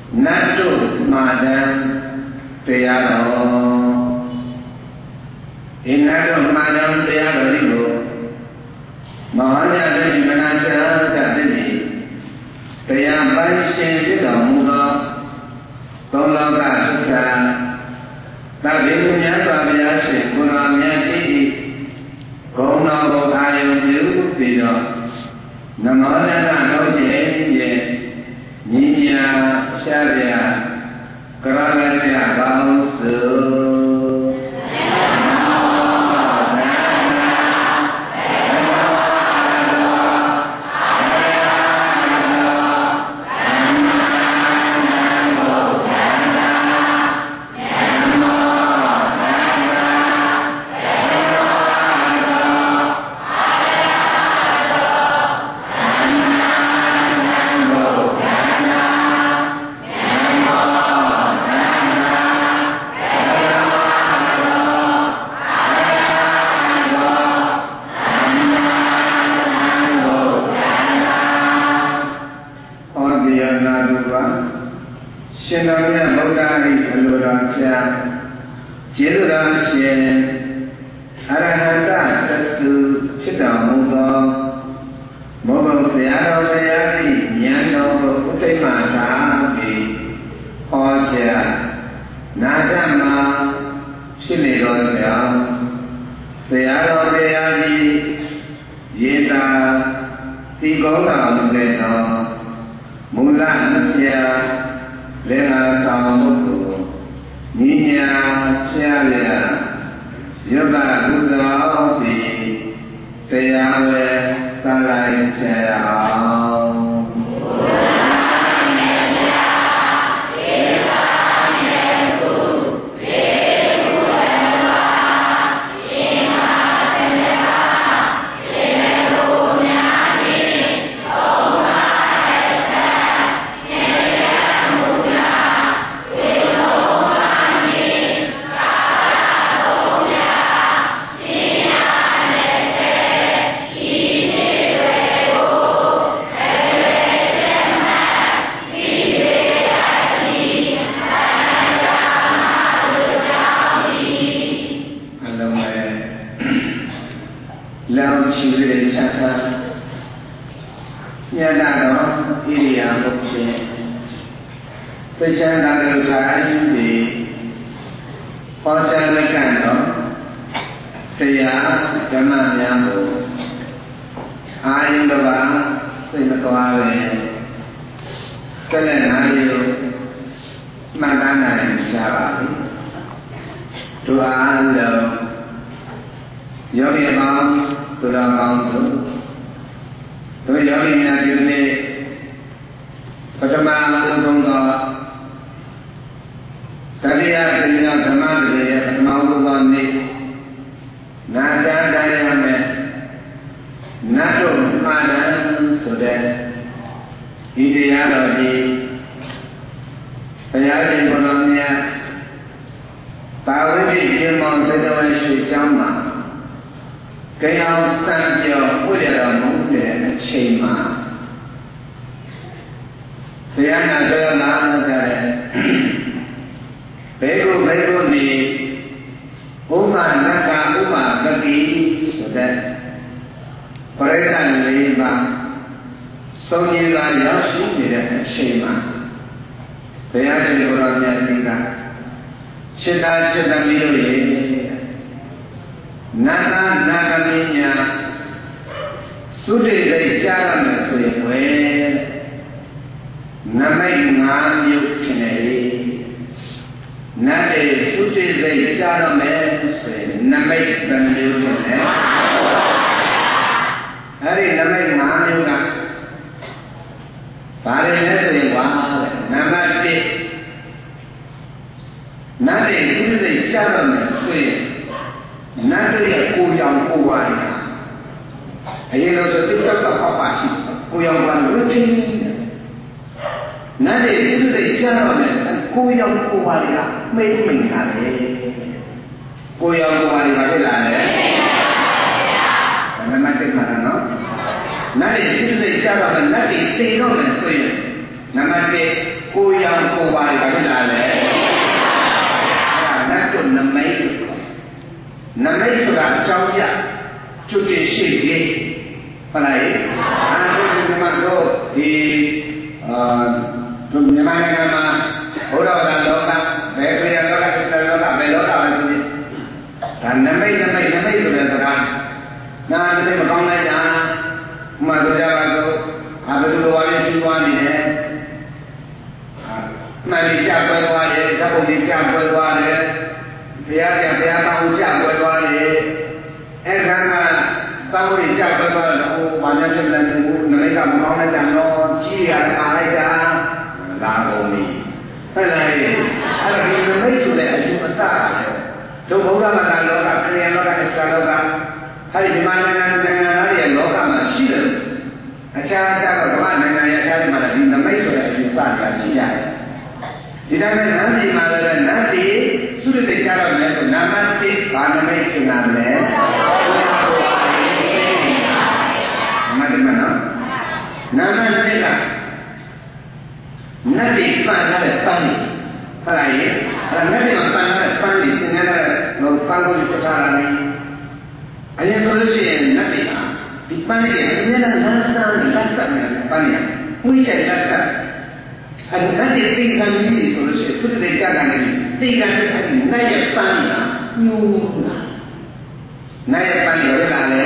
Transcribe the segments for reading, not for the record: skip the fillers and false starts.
Natu madam teyaro Inatu madam teyaro ibu Mahanya dari menaja kadini Teyabai sendiri muda Tolong suka Tapi punya biasa kurangnya tinggi Kau nak ayam itu tidak Namanya nak je Ninya syariah kerana dia bangsa Nadi ပွားတွေဘာဖြစ်လာလဲနတ်တို့နမိတ်နမိတ်ဆိုတာအကြောင်းပြကျွတ်ပြည့်ရှိပြီဟုတ်လားဒီမှာတော့ဒီမြန်မာနိုင်ငံမှာဘုရားဘာသာလောကဘယ်ပြည်လောကသစ္စာလောကဘယ်လောကပဲဖြစ်ဖြစ်ဒါနမိတ်ဆိုတဲ့စကားနာနမိတ်မကောင်းလိုက်တာမှတ်ကြပါစို့ဘယ်လိုဝါရရှိသွားနေလဲမှန်ကြပွဲသွားတယ်ဓာတ်ပုံကြီးကြပွဲသွားတယ်ဘုရားတောင်းကြပွဲသွားတယ်အဲ့ဒါကတောင်းကြီးကြပွဲသွားတော့ဘာများဖြစ်လဲနမိတ်ကမကောင်းလိုက်တာတော့ကြီးရတာလိုက်တာလာကုန်ပြီဟုတ်လားအဲ့ဒါဒီနမိတ်ဆိုတဲ့အကျိုးအစတို့ဘုရားဘာသာလောကခရိယာလောကသစ္စာလောကအဲ့ဒီမြန်မာနိုင်ငံရဲ့လောကမှာရှိတယ်အခြားတော့ကမ္ဘာနိုင်ငံရဲ့အခြားမှာဒီနမိတ်ဆိုတဲ့အကျိုးအစကရှိရတယ်ဒီတိုင်းနဲ့နတ်ပြည်မှာလည်းနတ်ပြည်သုရတိတ်ကြတော့လည်းနံပါတ်1ဘာနမိတ်ကျင်လာလဲမှတ်တယ်မနော်နံပါတ်2ကနတ်ပြည်ပန်းလာတဲ့ပန်းဟုတ်လားရေအဲ့နတ်ပြည်မှာပန်းလာတဲ့ပန်းဒီသင်္ကန်းတဲ့ဟိုပန်းကိုပြထားတာလေအရင်ဆိုလို့ရှိရင်နတ်ပြည်ဟာဒီပန်းရဲ့အများနဲ့လမ်းစားနဲ့လက်ဆက်နဲ့ပန်းရဝိကျက်လက်ဆက်အဲ့ဒါနဲ့သိခံရည်ဆိုလို့ရှိရင်သုတ္တေကြတာနဲ့သိခံရတဲ့နိုင်ရဲ့ပန်းကညိုးလာနိုင်ရဲ့ပန်းရလာလေ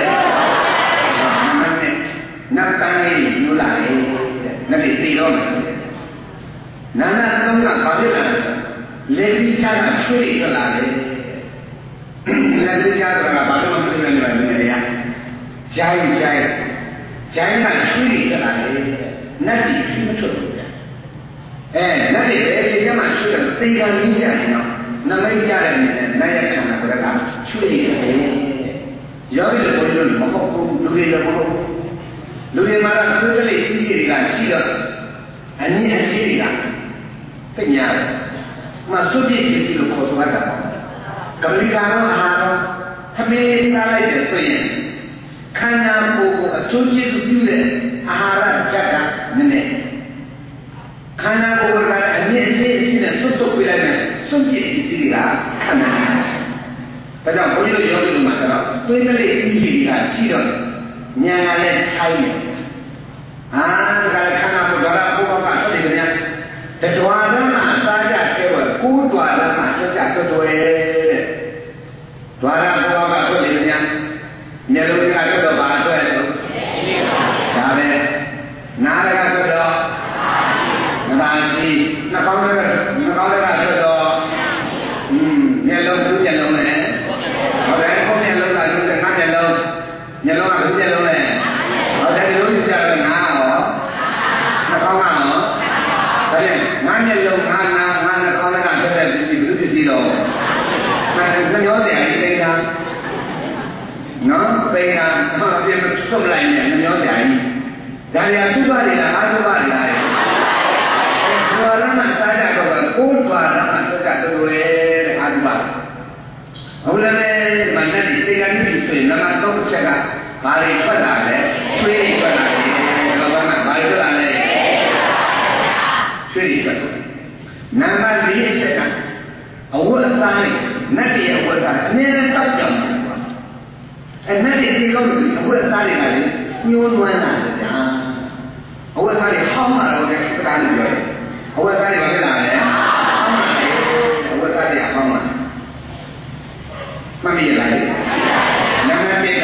နတ်တန်းလေးညိုးလာလေနတ်သိတော့မယ်နာနာသုံးကဘာဖြစ်လဲလေပြီးချတာချွေးရလာလေလေပြီးချတာကဘာလို့မဖြစ်လဲလဲနေရဂျိုင်းကချွေးရလာလေနတ်ဒီဖြစ်မထွက်ဘူးနတ်တွေပဲအချိန်ကမှချွေးတယ်သေကံကြီးကြတယ်နော်နမိတ်ကြတယ်နတ်ရဲ့ခန္ဓာကိုယ်ကချွေးရတယ်ရောပြီးတော့ဘုရားတို့မဟုတ်ဘူးလူတွေလည်းမဟုတ်ဘူးလူတွေမှာကသွေးကလေးကြီးကြီးတွေကရှိတော့အနည်းအကြီးတွေကသိညာတယ်မစွတ်ပြည့်ပြီးလို့ခေါ်ဆိုတာကကမ္ဘာကတော့အာတော့သမီးသားလိုက်တယ်ဆိုရင်ခန္ဓာကိုယ်ကိုအကျိုးကျေးဇူးပြုတဲ့အာဟာရဓာတ်ကနည်းနည်းခန္ဓာကိုယ်ကအမြင့်အကြီးအကြီးနဲ့စွတ်ပြလိုက်တယ်စွတ်ပြည့်ပြီးတွေကခန္ဓာဒါကြောင့်ဘုန်းကြီးတို့ယောဂီတို့မှာတော့သွေးကလေးကြီးကြီးကရှိတော့ညာကလည်းထိုင်းတယ်ဒါကခန္ဓာကိုယ်ကဘုရားကဆွတ်နေတယ်တတွာရမှာစားကြကဲဝကိုးတွာရမှာဆွတ်ကြတွယ်တဲ့တွာရဘုရားကဆွတ်နေတယ်မျက်လုံးကဆွတ်တော့ဘာဆွတ်လဲဒါပဲနားကဆွတ်တော့နားစီနှာခေါင်းကဆွတ်တော့မျက်လုံးနဲ့ဟုတ်တယ်ခုမျက်လုံးကလူကမျက်လုံးကလူမျက်လုံးနဲ့ဟုတ်တယ်လူကြတယ်နားရောနှာခေါင်းကရောဒါနဲ့ငါမျက်လုံးငါနာငါနှာခေါင်းကထွက်တဲ့ဒီဘုသူစီတော့မပြောတယ်အရင်ကနော်ပေကဟောပြမစုပ်လိုက်နဲ့မပြောတယ်ဒါရသုဘတွေလားအာသုဘတွေလားဘုရားမှာစားကြတော့ကိုယ်ဘာသာမှာဆက်ကြတော့ရဲ့အာသုဘဟုတ်လည်းမနဲ့ဒီပေကနေ့ဆိုရင်နမတော့ချက်ကဘာတွေထွက်လာလဲဆွေးတွေထွက်လာတယ်လောကမှာဘာတွေထွက်လာလဲဆွေးတွေထွက်လာနံပါတ်၄ချက်ကအဝတ်အစားနဲ့နတ်ရဲ့အဝတ်အစားအနည်းနဲ့တောက်ကြောင်တယ်ကွာအဲနတ်ရဲ့ဒီလိုအဝတ်အစားတွေကလည်းညှိုးသွမ်းလာတယ်ဗျာအဝတ်အစားတွေဟောင်းလာတော့တဲ့စကားတွေပြောတယ်အဝတ်အစားတွေဘာဖြစ်လာလဲဟောင်းလာတယ်အဝတ်အစားတွေဟောင်းလာမမေ့ရလားနံပါတ်၄က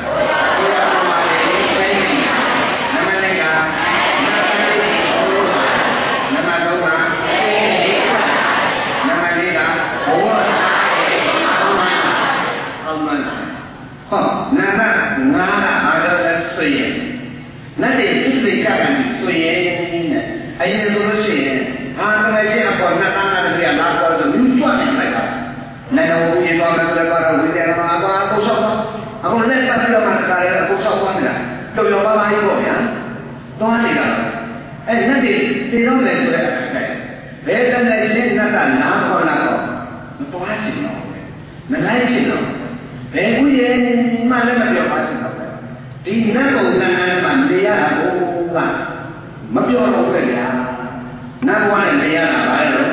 နံပါတ်5ကအားလုံးလဲဆိုရင်နတ်တွေသူတွေကြတယ်ဆိုရင်နဲ့အရင်ဆိုလို့ရှိရင်အာသရရှိအပေါ်နတ်သားတွေလာတော့လူကျွတ်နေလိုက်တာနိုင်တော်ဘုရားတော်လည်းကတော့ဝိသေရမှာအကူဆောက်ပါအခုလက်ပတ်ပြီးတော့မှကာရအကူဆောက်ပါနေတာတော်တော်ပါပါကြီးပေါ့ဗျာသွားနေတာအဲနတ်တွေတည်တော့မယ်ဆိုတဲ့အခိုက်ဘယ်တည်းနဲ့ရှင်းနတ်ကနားခေါ်လာတော့မသွားချင်တော့မလိုက်ချင်တော့ဘယ်ဥရဲ့မှလည်းမပြောပါဘူးဒီနတ်ဘုံနာနာမှာနေရတာဘုကမပြောတော့ဘူးလေဗျာနတ်ဘဝနဲ့နေရတာဘာလဲ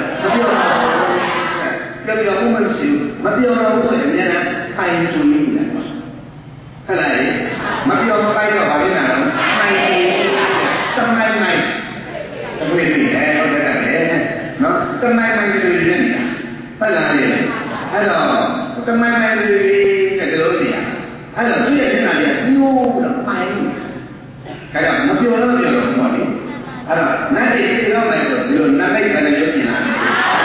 မပြောတော့ဘူးဆိုရင်လည်းအိုင်တူနေတယ်ဟုတ်လားမပြောမကိုင်းတော့ဘာဖြစ်လဲအိုင်တူတမိုင်းမိုင်းတပွေးနေတယ်ဟုတ်တယ်လေနော်တမိုင်းမိုင်းတွေနေနေတာဟုတ်လားလေအဲ့တော့တမိုင်းမိုင်းတွေတဲ့လိုနေရအဲ့တော့သူ့ရဲ့မျက်နှာလေးကညှိုးပြီးတော့အိုင်အဲ့တော့မပြောတော့ပြောတော့ဘာလဲအဲ့တော့နတ်တွေသိတော့မယ်ဆိုဒီလိုနတ်လိုက်တယ်လို့ပြင်လာတယ်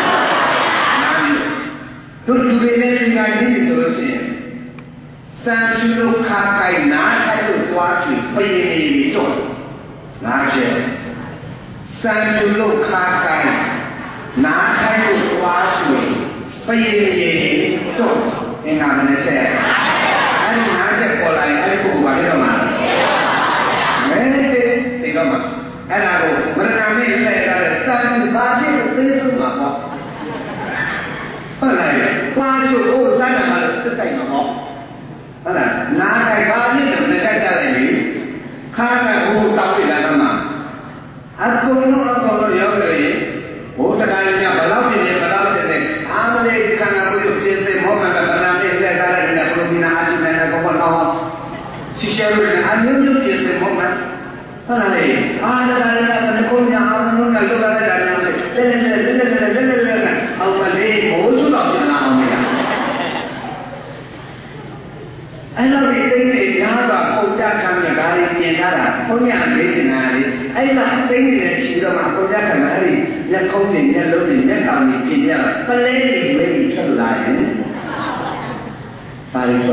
တို့လူတွေနဲ့ဒီကကြီးဆိုလို့ရှိရင်စံချူလို့ခါကိုက်နားထိုက်လို့သွားကြည့်ပြင်းနေပြီတော့နားချက်စံချူလို့ခါကိုက်နားထိုက်လို့သွားကြည့်ပြင်းနေပြီတော့အင်္ဂါမနဲ့ဆက်အဲ့ဒီနားချက်ပေါ်လာရင်အဲ့ဒီပုဂ္ဂိုလ်ကလည်းတော့မှာမဲသိတော့မှာအဲ့ဒါကိုမရဏမေ့လိုက်ရတဲ့စံချူဘာဖြစ်လို့သိဆုံးမှာပေါ့ဟုတ်လား။ဘာလို့ဟိုစမ်းတာမှလည်းစစ်တိုက်မှာပေါ့။ဟုတ်လား။နားကြိုက်ပါဖြစ်တယ်နဲ့တိုက်ကြလိုက်လေ။ခါကဟိုတောင်းပြလာတော့မှအကုန်လုံးရောက်ကြရင်ဘိုးတခါကြီးကဘလောက်ဖြစ်နေအာမလေးခန္ဓာကိုယ်ကိုပြင်စေမောမှာကဗနာနဲ့လက်ထားလိုက်တဲ့ပရိုမီနာအာရှိမဲ့ကောတော့ရှိရှယ်လို့အမျိုးမျိုးပြင်စေမောမှာဟုတ်လားလေ။အားလည်းကိုညာအောင်လုံးကလောက်လာတဲ့တိုင်းလဲအောက်လေးဘိုးစုတော်ပြန်လာအောင်မရအဲ့တော့ဒီသိနေရတာပုံကြခံရတာလေးပြင်ထားတာဘုန်းကြီးလေးတင်တာလေးအဲ့ဒါသိနေတဲ့ရှိတော့မှပုံကြခံတာအဲ့ဒီလက်ခုံးတွေလက်လုံးတွေလက်ကောင်တွေပြင်ရတာပလဲတွေဝဲပြီးထွက်လာရင်ပါလို့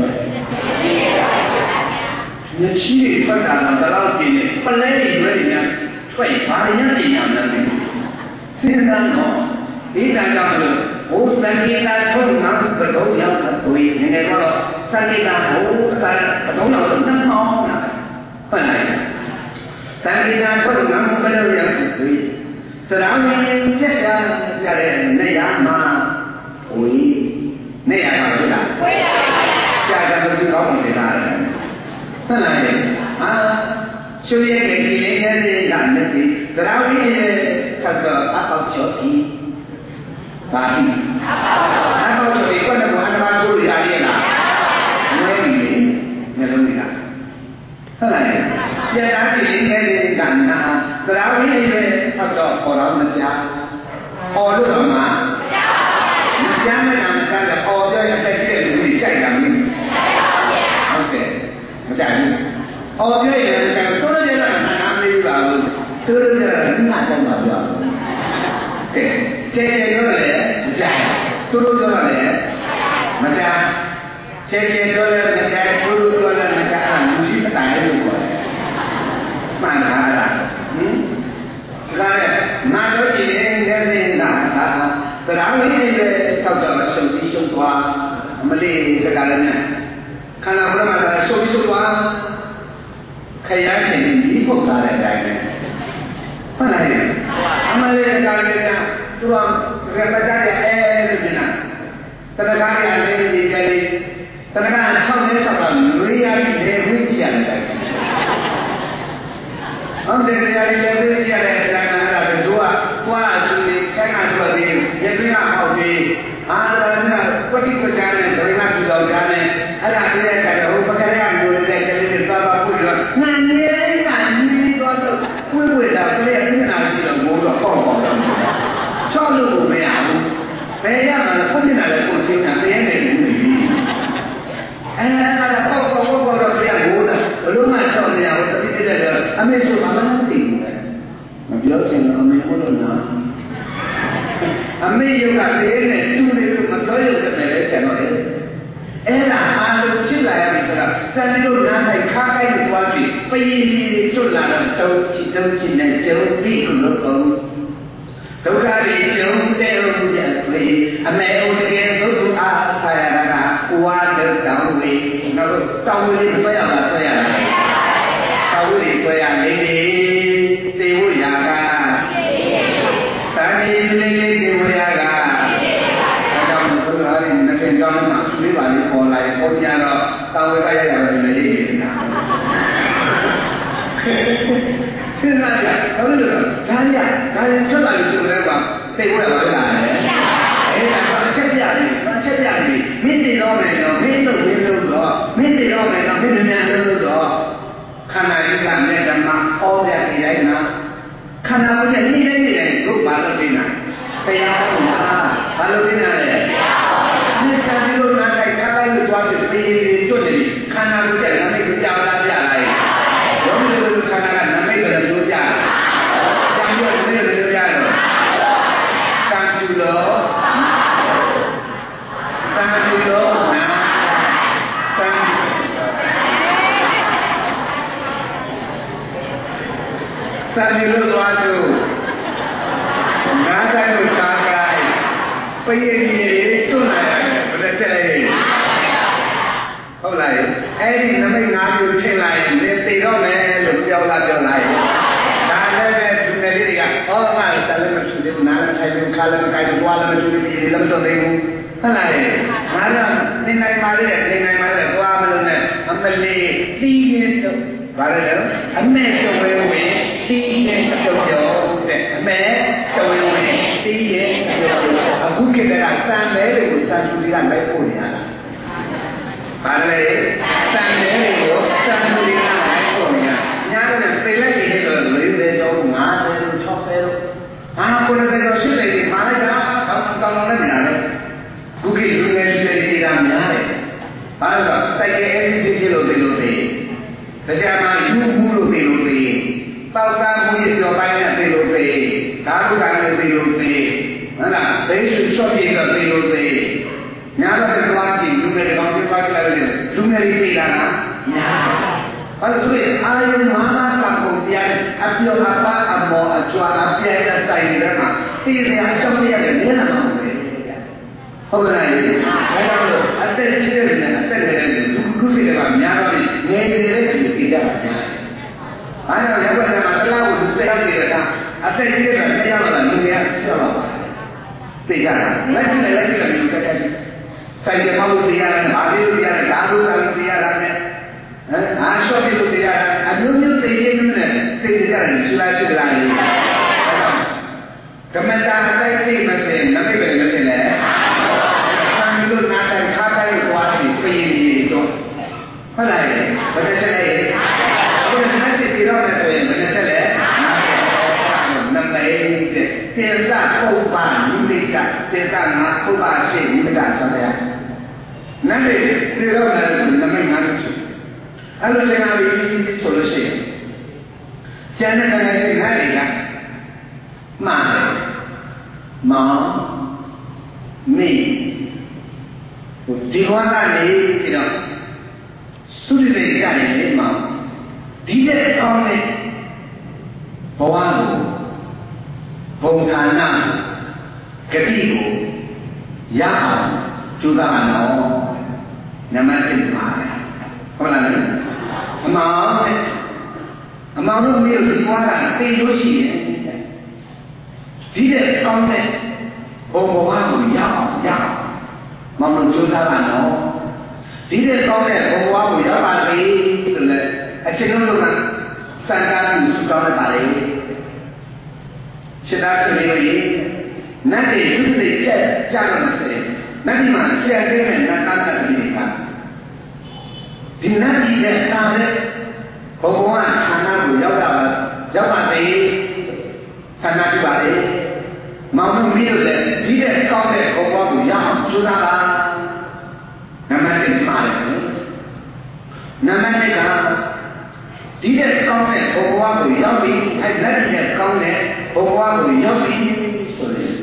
ညချီတွေထွက်တာတော့ပြင်နေပလဲတွေဝဲနေများထွက်ဘာရင်းနေညာလဲစဉ်းစားတော့ဒီတန်ကြောင့်လို့ဘုသံဃာထုတ်ငါကတော့ရောက်တော့ငယ်ငယ်တော့သံဃာဘုကတော့တော့နှမ်းအောင်တာဟုတ်လားသံဃာထုတ်ငါကတော့ရောက်တော့စရာမင်းပြက်ရတဲ့နေရာမှာဝေးနေရာမှာဖြစ်တာဝေးရပါဗျာကြာကြလို့ကောင်းနေတယ်လားဟုတ်လားရှုရဲ့ဒီလေးနဲ့နေတာနဲ့ဒီစရာမင်းရဲ့ထပ်တော့အပေါက်ချောပြီးဘာလို့အဲ့တော့ဒီကွက်ကတော့အန္တရာယ်ကိုရရလားမွေးပြီညလုံးနေတာဟုတ်လားပြတ်သားပြီးနေတဲ့ကဏ္ဍသရာဝိနည်းရဲ့ဖတ်တော့ဟောတော့မကြားဟောလို့တော့မှာမကြားမဲ့တာမကြားတဲ့ဟောပြောရတဲ့တဲ့လူကြီးစိုက်တာမင်းဟုတ်တယ်မကြားဘူးဟောပြောရတယ်တိုးလို့ရတော့နားမလေးပါဘူးတိုးလို့ရတော့ဒီမှာကြောက်ပါပြောကဲကျေကျေပြောလေမကြားတိုးလို့ပြောလေမကြားကျေကျေပြောလေမကြားတိုးလို့ပြောလေမကြားလူကြီးမတိုင်လို့ပြောတယ်မှန်လားဟင်ဒါနဲ့နာတော့ကြည့်ရင်နေတာသာသရာဝိနည်းရဲ့တောက်တော့ရှုပ်ပြီးရှုပ်သွားအမလေးစကားလည်းနဲ့ခန္ဓာဘုရားမှာရှုပ်ပြီးရှုပ်သွားခရမ်းရှင်ဒီပုတ်ထားတဲ့အတိုင်းပဲဟုတ်လားအမလေးစကားလည်းနဲ့သူကရမကြတဲ့အဲလို့ပြင်တာတဏှာရလည်းဒီကြလေးတဏှာဆောက်နေဆောက်ကလွေးရပြီးလေဝိကြည့်ရတယ်ဟုတ်တယ်ကြရတယ်လေဝိကြည့်ရတယ်အဲ့ဒါကသူကသွားအစုလေးခိုင်းတာဆိုတဲ့ရပြင်းအောင်ပြီးအာဒါကပဋိပက္ခနဲ့ဒိဋ္ဌိပြုတော်ကြတယ်အဲ့ဒါတည်းရဲ့ကတော့ပကရရမျိုးနဲ့ကလေးတွေသွားပါဖို့တော့ငံနေတော့တော့ဝိဝေတာပြည့်အင်းနာရှိတော့ဘိုးတော့ပေါ့ပေါ့တော့ချောလို့မရဘူးဘယ်ရမှာလဲခုနေတာလဲကိုသိတာတရားနေနေပြီအဲ့ဒါကပေါ့ပေါ့တော့ပြဘိုးတာဘလို့မှချောနေရဘူးတတိတည်းကအမေဆိုဘာမှမသိဘူးမပြောချင်တော့အမေဟုတ်လို့နာအမေရုပ်ကလေးနဲ့သူ့လေးကိုမပြောရတဲ့ပဲကျန်တော့တယ်အဲ့ဒါအားလုံးဖြစ်လာရပြီဆိုတာစံလို့နားလိုက်ခါကိုက်လို့သွားပြီပယင်းကြီးကျွတ်လာတော့တုံးချစ်နဲ့ကျုံပြီးလို့တော့ဒုက္ခတွေကျုံတဲ့ဥစ္စာတွေအမေဥတကယ်ဘုသူအားဆရာကဝါဒတောင်းဝေနောက်တောင်းဝေဆွဲရတာဆွဲရတာတောင်းဝေဆွဲရနေတေဝရာကတဏှိလေးတေဝရာကအဲကြောင့်ဘုရားရဲ့နှစ်ခင်ကြောင်းမှာလေးပါးလေးပေါ်လာရင်ပေါ်ကြတော့တောင်းဝေကရရတယ်လေနေတာစဉ်းစားကြဘာလို့လဲဒါရထွက်လာလို့ဆိုတော့သိဖို့ရပါလားအဲ့ဒါကအချက်ပြရတယ်တော့မယ်တော့မင်းတို့မင်းတို့တော့မင်းတွေတော့မယ်တော့မင်းတို့များလို့တော့ခန္ဓာကြီးကနဲ့ဓမ္မဩပြပြတိုင်းနာခန္ဓာကိုယ်နဲ့နေတိုင်းတို့ဘာလို့ပြနာတရားဟောတာဘာလို့ပြနာလဲဒီကံဒီလိုနာတိုင်းခန္ဓာကိုသွားပြီးပြီးတွတ်နေခန္ဓာကိုယ်နဲ့နာမိတ်ကြောက်လာပြလိုက်ရောဒီလိုခန္ဓာကနာမိတ်ကလည်းပြောကြတယ်ကြံပြောနေတယ်ပြောကြတော့ကံကျူတော့ကံကျူတော့နာကံစံဒီလိုသွားလို့နာတိုင်းကိုစားကြိုက်ပရိယေကြီးတွန်းလာတယ်ဘယ်တဲ့ဟုတ်လားအဲ့ဒီနမိတ်၅မျိုးထင်လာရင်လေသိတော့မယ်လို့ပြောလာရင်ဒါလည်းပဲသူငယ်လေးတွေကဟောငါတလည်းမဖြစ်ဘူးနားလည်းထိုင်ဘူးခါလည်းမကိုက်ဘူးဘွားလည်းမကျူးဘူးဒီလည်းမတော်သေးဘူးဟုတ်လားငါတော့နေနိုင်ပါလေနေနိုင်ပါလေသွားမလို့နဲ့အမလေးတီးရင်တော့ဘာလဲအမဲတော့ဝဲဝဲတီးရင်တော့ပြောတဲ့အမဲတော့ဝဲဝဲတီးရင်တော့အခုခေတ်ကစံမဲတွေကိုစံသူတွေကလိုက်ပို့နေရတာဘာလဲစံမဲတွေကိုစံသူတွေကလိုက်ပို့နေရညာတော့ပြေးလိုက်နေတော့40တော့50 60အာကိုယ်ကတော့ရှိနေတယ်မာလိုက်တာကောင်းလည်းနေတာလေခုခေတ်လူငယ်တွေတွေကများတယ်ဘာလို့တိုက်ရဲ့အဲ့ဒီဖြစ်လို့ဒီလိုသိတရားမှာယူမှုလို့သိလို့သိတောက်သားမှုရပြောပိုင်းနဲ့သိလို့သိဓာတုကလည်းသိလို့သိဟုတ်လားဘိသုဆော့ပြေကသိလို့သိညာတော့ပြောကြည့်လူငယ်တွေကောင်းပြပါကြတယ်လူငယ်တွေသိတာလားညာဘာလို့လဲအာယုမာနကပုံပြန်အပြောအပါအမောအကျွာအပြဲတဲ့တိုင်တွေမှာသိရအကြောင်းရတယ်နေလာမှာဟုတ်ကဲ့လားဒါကြောင့်အသက်ကြီးတဲ့နဲ့အသက်ငယ်တဲ့လူခုစီတွေကများတော့ငယ်နေတဲ့လူတွေကြတာများ။အားကြောင့်ရောက်တဲ့မှာတရားကိုသိရတဲ့ကအသက်ကြီးတဲ့ကတရားမှလည်းလူများဆက်ပါပါ။သိကြတာလက်ရှိလည်းလူကတည်းကဆိုင်ကမှလို့သိရတယ်ဘာလို့သိရတယ်ဓာတ်လို့သိရတာနဲ့အားလျှော့ပြီးလို့သိရတာအမျိုးမျိုးသိရနေတယ်သိကြတယ်ရှိလားရှိလားလေ။ကမ္မတာအတိုက်သိမှဆိုရင်နမိတ်ပဲမသိလဲ။လို့နာတိုင်းခါတိုင်းသွားပြီးပြင်းနေတော့ဟုတ်လားဘယ်နဲ့ဆက်လဲအခုနတ်စီပြောမယ်ဆိုရင်ဘယ်နဲ့ဆက်လဲနမိတ်တဲ့တေသပုပ္ပါနိမိတ်တေသငါပုပ္ပါရှိနိမိတ်ဆက်လဲနတ်တွေပြောမယ်နမိတ်ငါလို့ဆိုအဲ့လိုလည်းငါပြီးဆိုလို့ရှိရင်ကျန်တဲ့နိုင်ငံတွေကမှားတယ်မောင်မိဒီဘဝကနေပြီးတော့သုတိတိကြတယ်လေမှာဒီတဲ့ကောင်းတဲ့ဘဝကိုဘုံဌာနဂတိကိုရအောင်ကြိုးစားမှာနော်နမတိပါဟုတ်လားအမောင်တို့မျိုးဒီဘဝကသိလို့ရှိရင်ဒီတဲ့ကောင်းတဲ့ဘုံဘဝကိုရအောင်မမကြိုးစားပါနော်ဒီတဲ့ကောင်းတဲ့ဘဝကိုရပါစေဆိုလည်းအချိန်လုံးကစံကားပြီးစုတောင်းလိုက်ပါလေစိတ္တဆွေးနတ်တွေသူတွေကြက်ကြလို့ဆိုရင်နတ်ဒီမှာဆရာတဲ့နဲ့နတ်သားတဲ့ဒီကဒီနတ်ကြီးတဲ့တာတဲ့ဘဝဌာနကိုရောက်ပါစေဌာနပြပါလေမောင်မင်းတို့လည်းဒီတဲ့ကောင်းတဲ့ဘဝကိုရအောင်ကြိုးစားပါနမတိပါတယ်နမတိကဒီတဲ့ကောင်းတဲ့ဘဝကိုရောက်ပြီးအဲလက်ရှိတဲ့ကောင်းတဲ့ဘဝကိုရောက်ပြီးဆိုရင်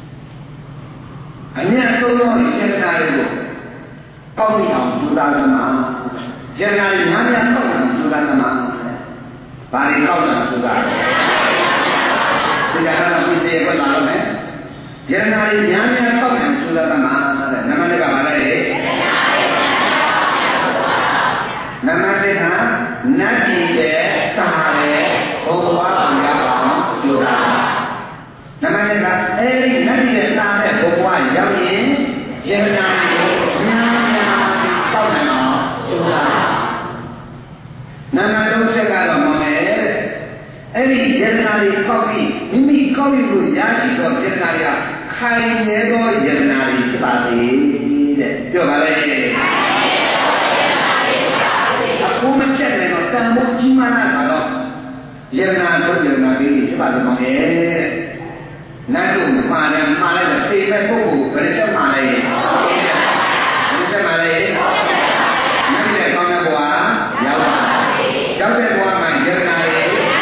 အမြတ်ဆုံးသောစေတနာတွေကိုကောင်းပြီးအောင်ကြိုးစားရမှာစေတနာတွေများများကောက်အောင်ကြိုးစားရမှာဘာတွေကောက်အောင်ကြိုးစားရလဲဒီကတော့ပြည့်တဲ့ဘက်လာတော့မယ်စေတနာတွေများများကောက်အောင်ကြိုးစားရမှာတဲ့နမတိကဘာလဲနမတိကနတ်ပြည်တဲ့သာတဲ့ဘုရားကိုရအောင်ကြိုးစားနမတိကအဲဒီနတ်ပြည်တဲ့သာတဲ့ဘုရားရောက်ရင်ယန္နာကိုများများတောက်နိုင်အောင်ကြိုးစားနမတုချက်ကတော့မမယ်အဲ့ဒီယန္နာတွေကောက်ပြီးမိမိကောက်ပြီးလို့ရရှိသောယန္နာတွေကခိုင်မြဲသောယန္နာတွေဖြစ်ပါလေပြောပါလေအခုမချက်နဲ့တော့တန်ဖိုးကြီးမားတာတော့ယန္နာတို့ယန္နာလေးဖြစ်ပါလိမ့်မယ်နတ်တို့မှာလည်းမှားလိုက်တဲ့ပေမဲ့ပုဂ္ဂိုလ်ဘယ်ချက်မှာလဲဘယ်ချက်မှာလဲနတ်တဲ့ကောင်းတဲ့ဘဝရောက်ပါရောက်တဲ့ဘဝမှာယန္နာလေး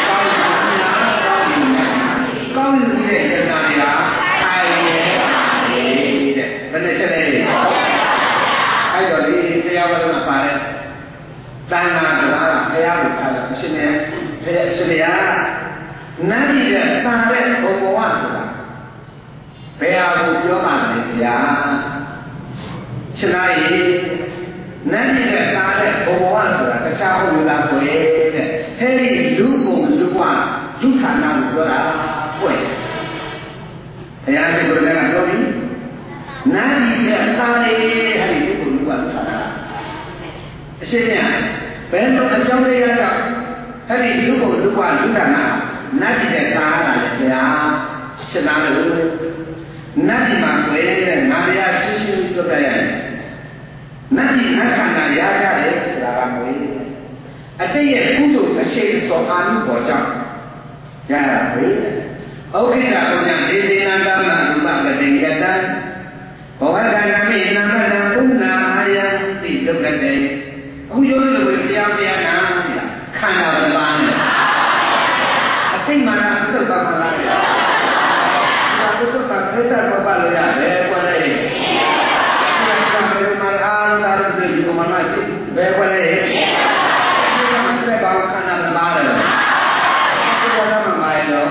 ကောင်းယူတဲ့ယန္နာတွေဟာအိုင်တဲ့ဘယ်နဲ့ချက်လဲအဲ့တော့ဒီတရားဝါဒမှာပါတယ်တဏှာကဘုရားကိုထားတယ်အရှင်နဲ့ဘုရားရှင်ရာနတ်ပြည်ရဲ့သာတဲ့ဘုံဘဝဆိုတာဘယ်ဟာကိုပြောပါလဲဗျာရှင်သာရေနတ်ပြည်ရဲ့သာတဲ့ဘုံဘဝဆိုတာတခြားဟုတ်လားကွယ်တဲ့ဟဲ့ဒီလူပုံလူဘဝလူဌာနကိုပြောတာကွယ်ဘုရားရှင်ကိုယ်ကပြောပြီးနတ်ပြည်ရဲ့သာတဲ့ဟဲ့ဒီလူပုံလူဘဝလူဌာနအရှင်းများဘယ်လိုအကြောင်းတရားကြောင့်အဲ့ဒီလူကိုလူကလူကနာနတ်ပြည်တဲ့ကားလာတယ်ဗျာရှင်းလာလို့နတ်ပြည်မှာဆွဲတဲ့ငါရရှိရှိပြောပြရတယ်နတ်ပြည်နတ်ခန္ဓာရကြတယ်ဆိုတာကမဟုတ်ဘူးအတိတ်ရဲ့ကုသိုလ်အရှိန်သောအာနုဘောကြောင့်ရတာပဲဩခိတာဘုရားဒေသေနန္တမလူပကတိယတံဘောဝကနာမိနာမနံပုဏ္ဏအာယံတိဒုက္ခတေအခုပြောလို့တရားနာခန္ဓာတစ်ပါးနဲ့အသိမှန်တာသုတ်ပါမလားဒါသုတ်ပါသိတာဘာလို့ရလဲကွာလေဒီကံဘယ်မှာအားသာရတဲ့ဒီကမနာဘယ်ကွာလေဒီကံတဲ့ဘာခန္ဓာတစ်ပါးလဲဒီကံမှာမိုင်းလို့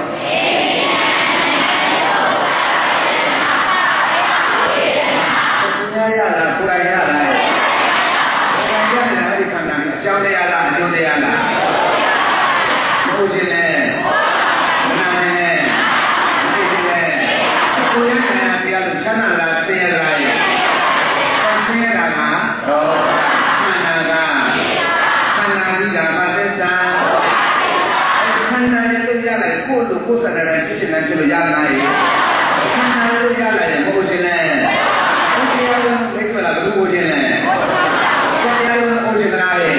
ရလားကိုယ်ရရလားအကြောင်းတရားလားအကျိုးတရားလားမဟုတ်ရှင်လေမနာနဲ့သိတယ်ကိုယ်ရဲ့ခံရတရားလို့ချမ်းသာလားသိရလားသိရတာကတော့ခန္ဓာကခန္ဓာကြီးကဘာသက်တာခန္ဓာရဲ့လို့ရလိုက်ကိုယ်လိုကိုယ်စတဲ့ဖြစ်ရှင်နေဖြစ်လို့ရလာရဲ့ခန္ဓာလို့ရလိုက်တယ်မဟုတ်ရှင်လေဒီတရားလို့သိကြလားဘယ်လိုကိုရှင်လဲတရားလို့ဟုတ်ရှင်လားလေ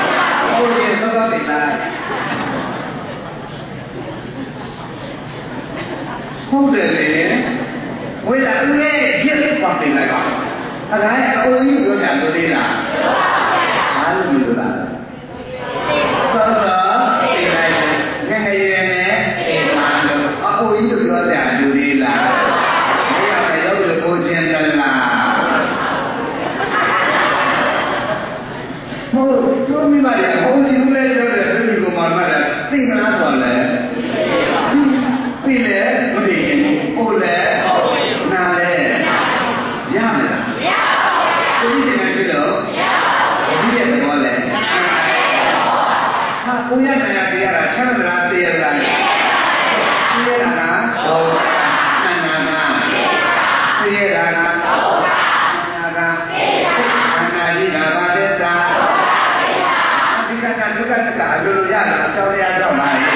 ဟုတ်တယ်လေဝိလာဦးရဲ့ပြည့်စုံသွားတယ်လိုက်ပါအဲ့ဒါအအိုးကြီးပြောကြလို့သေးလားအားလို့ပြောတာသောတော်သိလိုက်ငယ်ငယ်ရွယ်နဲ့သိပါလို့အအိုးကြီးပြောကြလို့သေးလားမရမရောက်လို့ကိုချင်းတယ်လားဟုတ်ပြောမိပါလေအအိုးကြီးလည်းပြောတယ်ဒီလိုမှမှလည်းသိမလားဆိုလဲသိလေမသိရင်ကိုယ်လည်းနားလည်းရမလားမရပါဘူးဒီနေ့ကျတော့မရပါဘူးဒီရဲ့တော့လေဟာကိုရနိုင်ရတာဆန္ဒလားသိရလားသိရတာကဟောနာနာသိရတာကဟောနာနာခန္ဓာကြီးကဘာလဲတာဒီကကဒုက္ခကအလိုလိုရတာအကြောင်းတရားကြောင့်ပါလေ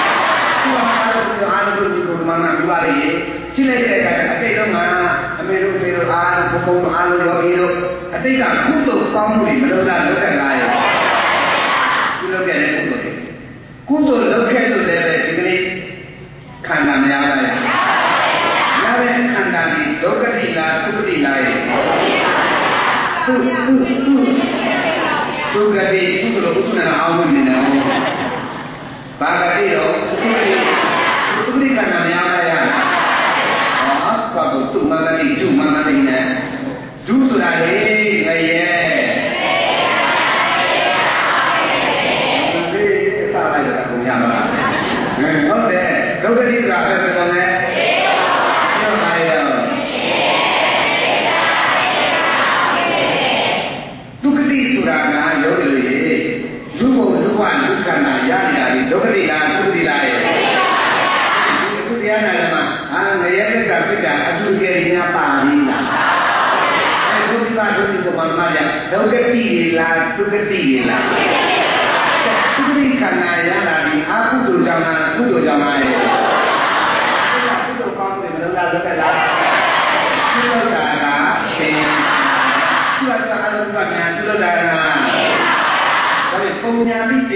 အားလုံးဒီကုမနာပြပါလေရှိလိုက်တဲ့အခါအတိတ်တော့ငါအမေတို့အားဘုံဘုံအားလုံးရောပြီးတော့အတိတ်ကကုသိုလ်ကောင်းမှုတွေမလုပ်တာလုပ်ခဲ့လားရဲ့ကုလုပ်ခဲ့တဲ့ကုသိုလ်လုပ်ခဲ့လို့လည်းဒီကနေ့ခန္ဓာမရပါဘူးရတဲ့ခန္ဓာကြီးဒုက္ခတိလားသုခတိလားရဲ့သူဒုက္ခတိသူတို့ဥစ္စနာအောင်နေတယ်ဘာကတိတော့သူတိကနာမရပါရဟောဘာလို့သူမမတိကျုမမတိနဲ့ဒုဆိုတာလေငရဲဒီစားလိုက်တာကိုရပါလားဟုတ်တယ်ဒုက္ခတိကပဲဆိုတော့လည်းပြောပါရောဒုက္ခတိဆိုတာကယောဂီတွေလူဘုံလူဘဝလူခန္ဓာရနေတာဒီဒုက္ခတိလားသုတိလားရဲ့ဒီတရားနာမှာငရဲသစ္စာပြစ်တာအတူကယ်ရပါလိမ့်လားဒုက္ခဒုက္ခကိုဘာမှမရဒုက္ခတိလားဒုက္ခတိလားသုတိခန္ဓာရလာပြီအကုသိုလ်ကြောင့်လားကုသိုလ်ကြောင့်လားရဲ့ကုသိုလ်ကောင်းတယ်မလို့လားဒုက္ခလားကုသိုလ်ကသင်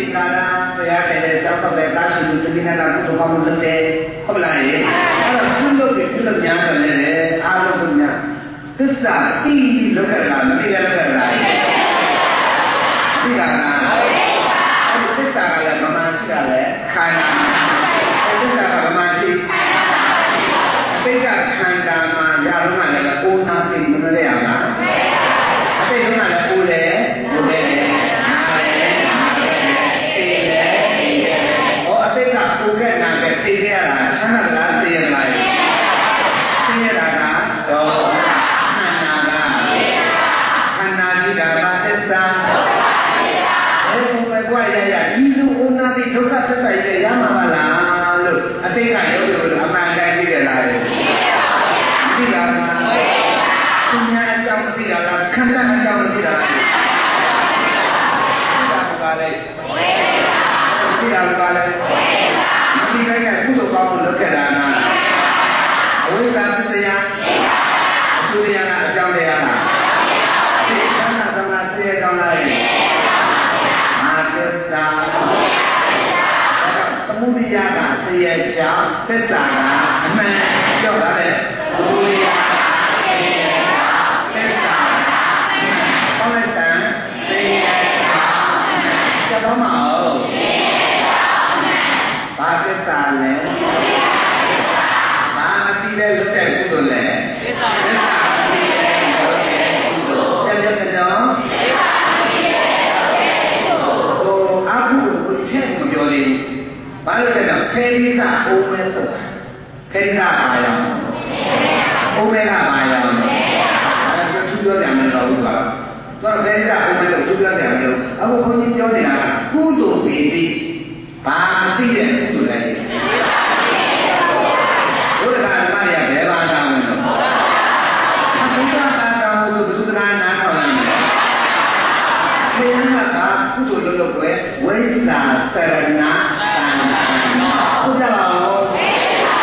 လာတာတရားတဲ့ကြောက်တဲ့တာရှိသူတိနာတာဘုရားမလုပ်တဲ့ဟုတ်လားအဲ့တော့သူ့လုပ်ပြီးသူ့လုပ်ညာတယ်လေအားလုံးကညာသစ္စာတိလောက်ခဲ့လားမသိရလောက်ခဲ့လားသိတာလားအဲ့ဒီသစ္စာကလည်းဗမာရှိတာလေခန္ဓာအဲ့ဒီသစ္စာကဗမာရှိအတိတ်ကခန္ဓာမှာရတော့မှလည်းအိုးနာသိမလို့ရမှာအတိတ်ကလည်းအိုးလေအိုးလေကိုယ်ကနာကသိရတာဆန္ဒလားသိရလားသိရတာကတော့ခန္ဓာကခန္ဓာရှိတာပါသစ္စာဘယ်လိုပဲကြွရရဒီလိုဥနာတိဒုက္ခသစ္စာရဲ့ရမှာမလားလို့အတိတ်ကရုပ်လို့အမှန်တည်းသိရလားသိလားသူများအကြောင်းမသိတာလားခန္ဓာအကြောင်းမသိတာလားသိတာကလည်းသိတာကလည်းဒီကနေ့ကုသိုလ်ကောင်းမှုလုပ်ခဲ့တာကအဝိဇ္ဇာသစ္စာအကျိုးရလားအကြောင်းတရားလားသိသနာသမဏသိရကြောင်းလားအာသစ္စာသမုဒိယကသိရကြောင်းသစ္စာကအမှန်ကြောက်တာလေသမုဒိယသစ္စာကောင်းတဲ့တန်သိရကြောင်းတော့မဟုတ်ဘာသစ္စာလဲဘာမသိတဲ့လုပ်တဲ့ကုသိုလ်လဲသစ္စာသိတဲ့လုပ်တဲ့ကုသိုလ်တဲ့ကတော့အခုကိုထည့်မပြောသေးဘူးဘာလို့လဲတော့ခေရိကအိုးမဲတော့ခေရိကပါရအောင်အိုးမဲကပါရအောင်အဲ့ဒါသူပြောတယ်မလို့ဘူးကတော့ခေရိကအိုးမဲတော့သူပြောတယ်မလို့အခုဘုန်းကြီးပြောနေတာကကုသိုလ်ပင်သိဘာသိတဲ့ကုသိုလ်လဲဘုရားဓမ္မရဘယ်ဘာသာဝင်တော့ဘုရားဘာသာဝင်လို့ဘုရားနားထောင်နေတယ်ဘယ်မှာကကုသိုလ်လုပ်လို့ပဲဝိဇ္ဇာသရဏသံဃာဘုရားပါဦးဝိဇ္ဇာ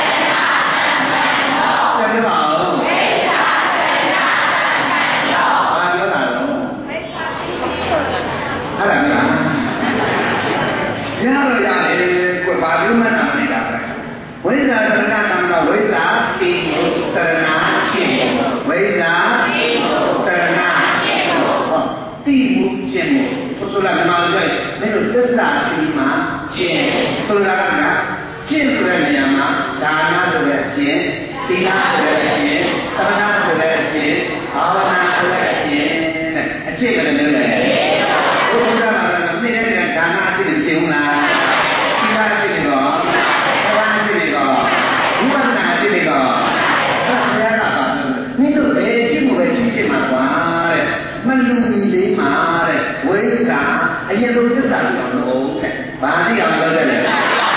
သရဏပါဦးဝိဇ္ဇာသရဏဘာပြောတာလဲဝိဇ္ဇာအဲ့ဒါများရတော့ရတယ်ကိုဘာလို့မှတ်တာမသိတာပဲဝိဇ္ဇာသရဏကံကဝိဇ္ဇာတိသရဏဖြစ်ဝိဇ္ဇာတိသရဏဖြစ်ဟောတိမှုကျင့်မှုသုလကနာတွေမင်းတို့သစ္စာတိမှာကျင့်သုလကနာကျင့်ဆိုတဲ့နေရာမှာဒါနဆိုတဲ့ကျင့်သီလဆိုတဲ့ကျင့်သရဏဆိုတဲ့ကျင့်ဘာဝနာဆိုတဲ့ကျင့်အကျင့်ကလည်းမျိုးလေဘုရားကလည်းမိတဲ့ဒါနအကျင့်ကျင့်ဘူးလားသီလအကျင့်ရောသရဏအကျင့်ရောဝိပဿနာအကျင့်ရောအဲ့ဒါဘုရားကပါမိတို့ပဲကျင့်မှုပဲကျင့်မှာကွာတဲ့မလူမီလေးမှာတဲ့ဝိဇ္ဇာအရင်လိုသစ္စာပြောင်းလို့တဲ့ဘာသိအောင်ပြောတယ်လဲဘု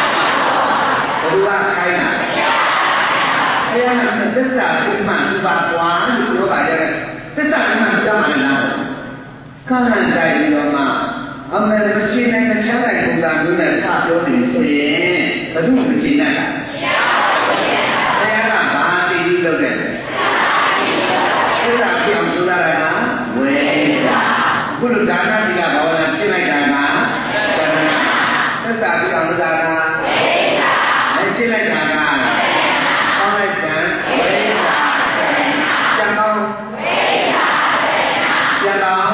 ရားခိုင်းတာဘုရားကသစ္စာသိမှသူပါကွာလို့ပြောပါရဲ့သစ္စာသိမှပြောမှလားကလန်တိုင်းပြီးတော့မှအမေမရှိနိုင်တဲ့ချမ်းသာတဲ့ပုံစံမျိုးနဲ့စပြောနေဆိုရင်ဘယ်သူမှမရှင်းနိုင်တာဘုရားကဘာသိပြီးလုပ်တယ်သစ္စာပြောင်းလို့ရတာဝိဇ္ဇာခုလိုဒါနသီလဘာဝနာရှင်းလိုက်တာကသစ္စာပြောင်းလို့ရတာဝိဇ္ဇာနဲ့ရှင်းလိုက်တာကကောင်းလိုက်တဲ့ဝိဇ္ဇာကျန်တော့ဝိဇ္ဇာကျန်တော့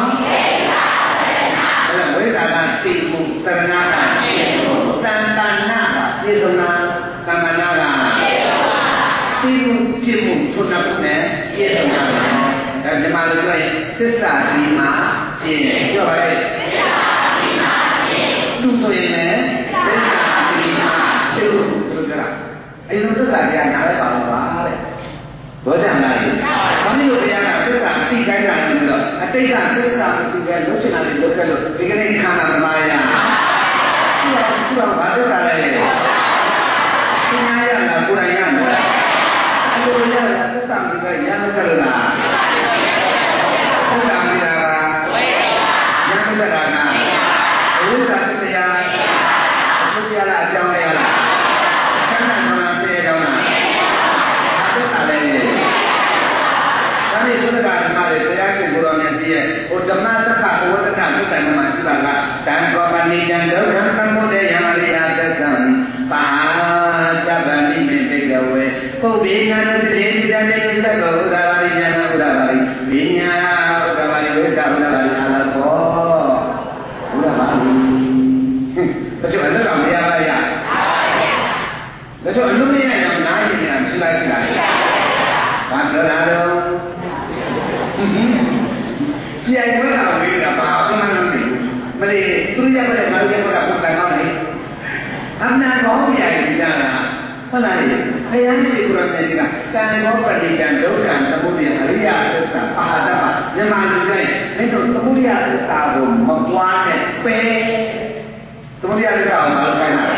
ဝိဇ္ဇာကတိမှုသရဏကတိမှုသံတနာကပြေဆုံးနာသံတနာကတိမှုကျင့်မှုထုံနာမှုနဲ့ပြေဆုံးနာဒါဒီမှာလို့ပြောရင်သစ္စာဒီမှာကျင့်ပြောပါလေသစ္စာဒီမှာကျင့်သူဆိုရင်လည်းသစ္စာဒီမှာကျင့်လို့ပြောတာအဲ့လိုသစ္စာတရားနားလဲပါလို့ပါတဲ့ဘောကြံလားဘာလို့ဘုရားကသစ္စာအတိကိုင်းတာလဲဆိုတော့အတိတ်ကသစ္စာအတိပဲလုံးချင်တာတွေလုပ်ခဲ့လို့ဒီကနေ့ခန္ဓာသမားရသူကဘာသစ္စာလဲသူများရလားကိုယ်တိုင်ရလားအဲ့လိုရလားသစ္စာမိပဲရလို့ကြလို့လားသစ္စာမိတာကဝိဇ္ဇာရလို့ကြတာကဝိဇ္ဇာတရားအကျိုးရလားအကြောင်းရလားခန္ဓာသမားပြေကြောင်းလားသစ္စာလဲဒါနဲ့သုဒ္ဓဓမ္မတွေတရားရှင်ကိုယ်တော်မြတ်ကြီးရဲ့ဟိုဓမ္မသက္ခဘဝတ္တကသစ္စာနမစိပါကတံကောပနိတံဒုက္ခသမုဒယံရိယသကံပါသဗ္ဗနိမေတ္တဝေပုဗ္ဗေနံတေတိတံတေသက္ကောဥဒ္ဒဝါရိဉာဏဥဒ္ဒဝါရိဝိညာဥဒ္ဒဝါရိဝေဒဥဒ္ဒဝါရိအာလဘောဥဒ္ဒဝါရိဘယ်လိုလဲတော့မရပါရဘယ်လိုအလုံးမရအောင်နားရင်လည်းစိလိုက်ကြတယ်ဘာပြောတာတော့ကြိုင်ဝဲတာဝေးတာဘာအမှန်လို့နေမလေးသူရရတဲ့ငါတို့ရတဲ့ဘုရားကောင်းတယ်အမှန်ကောင်းကြတယ်ကြတာဟုတ်လားဘုရားရှိခိုးရတဲ့ကကံကောပဋိကံဒုက္ခသမုဒယအရိယသစ္စာအာဟာရမြန်မာလူတိုင်းအဲ့တော့သမုဒယသစ္စာကိုမပွားနဲ့ပဲသမုဒယသစ္စာကိုမလုပ်ခိုင်းတာ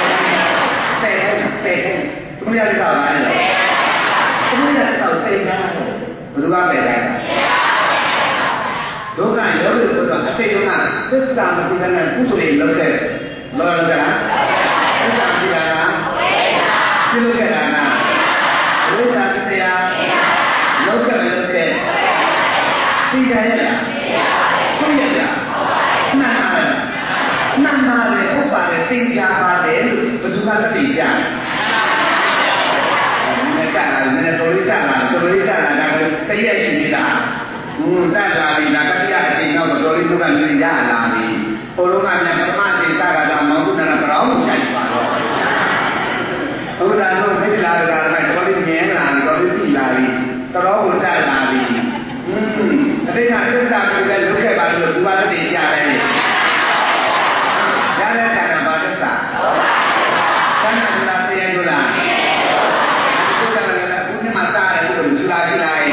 ပဲသမုဒယသစ္စာကလည်းသမုဒယသစ္စာကိုသိတာဘယ်သူကပဲလိုက်တာဒုက္ခရောလို့ဆိုတော့အတိတ်ကသစ္စာမသိတဲ့ကုသိုလ်တွေလုပ်တဲ့လောကကသစ္စာသိတာကပြုလုပ်ခဲ့တာကဝိဇ္ဇာတရားလုပ်ခဲ့မလုပ်ခဲ့သိကြရလားဟုတ်ရဲ့လားမှန်ပါတယ်မှန်ပါတယ်ဟုတ်ပါတယ်သိကြပါတယ်လို့ဘယ်သူကသိကြလဲမကလာမနဲ့တော်လေးကလာတော်လေးကလာဒါကတည့်ရရှိနေတာတက်လာပြီဒါတတိယအချိန်တော့တော်လေးသူကမြင်ရလာပြီဘုလုံးကလည်းပထမအချိန်ကတော့မောင်ကုဏနာကြောင်းကိုချိန်ပါတော့ဘုရားတို့သိလာကြတာတော်လေးမြင်လာပြီတော်လေးသိလာပြီတော်ကိုတက်လာပြီအတိတ်ကသစ္စာကိုလည်းလုပ်ခဲ့ပါလို့သူကလည်းသိကြတယ်ရတဲ့ကံကဘာသစ္စာသန္တာကလားသိရလို့လားသူကလည်းအခုမှသားတယ်လို့သူလာကြည့်လိုက်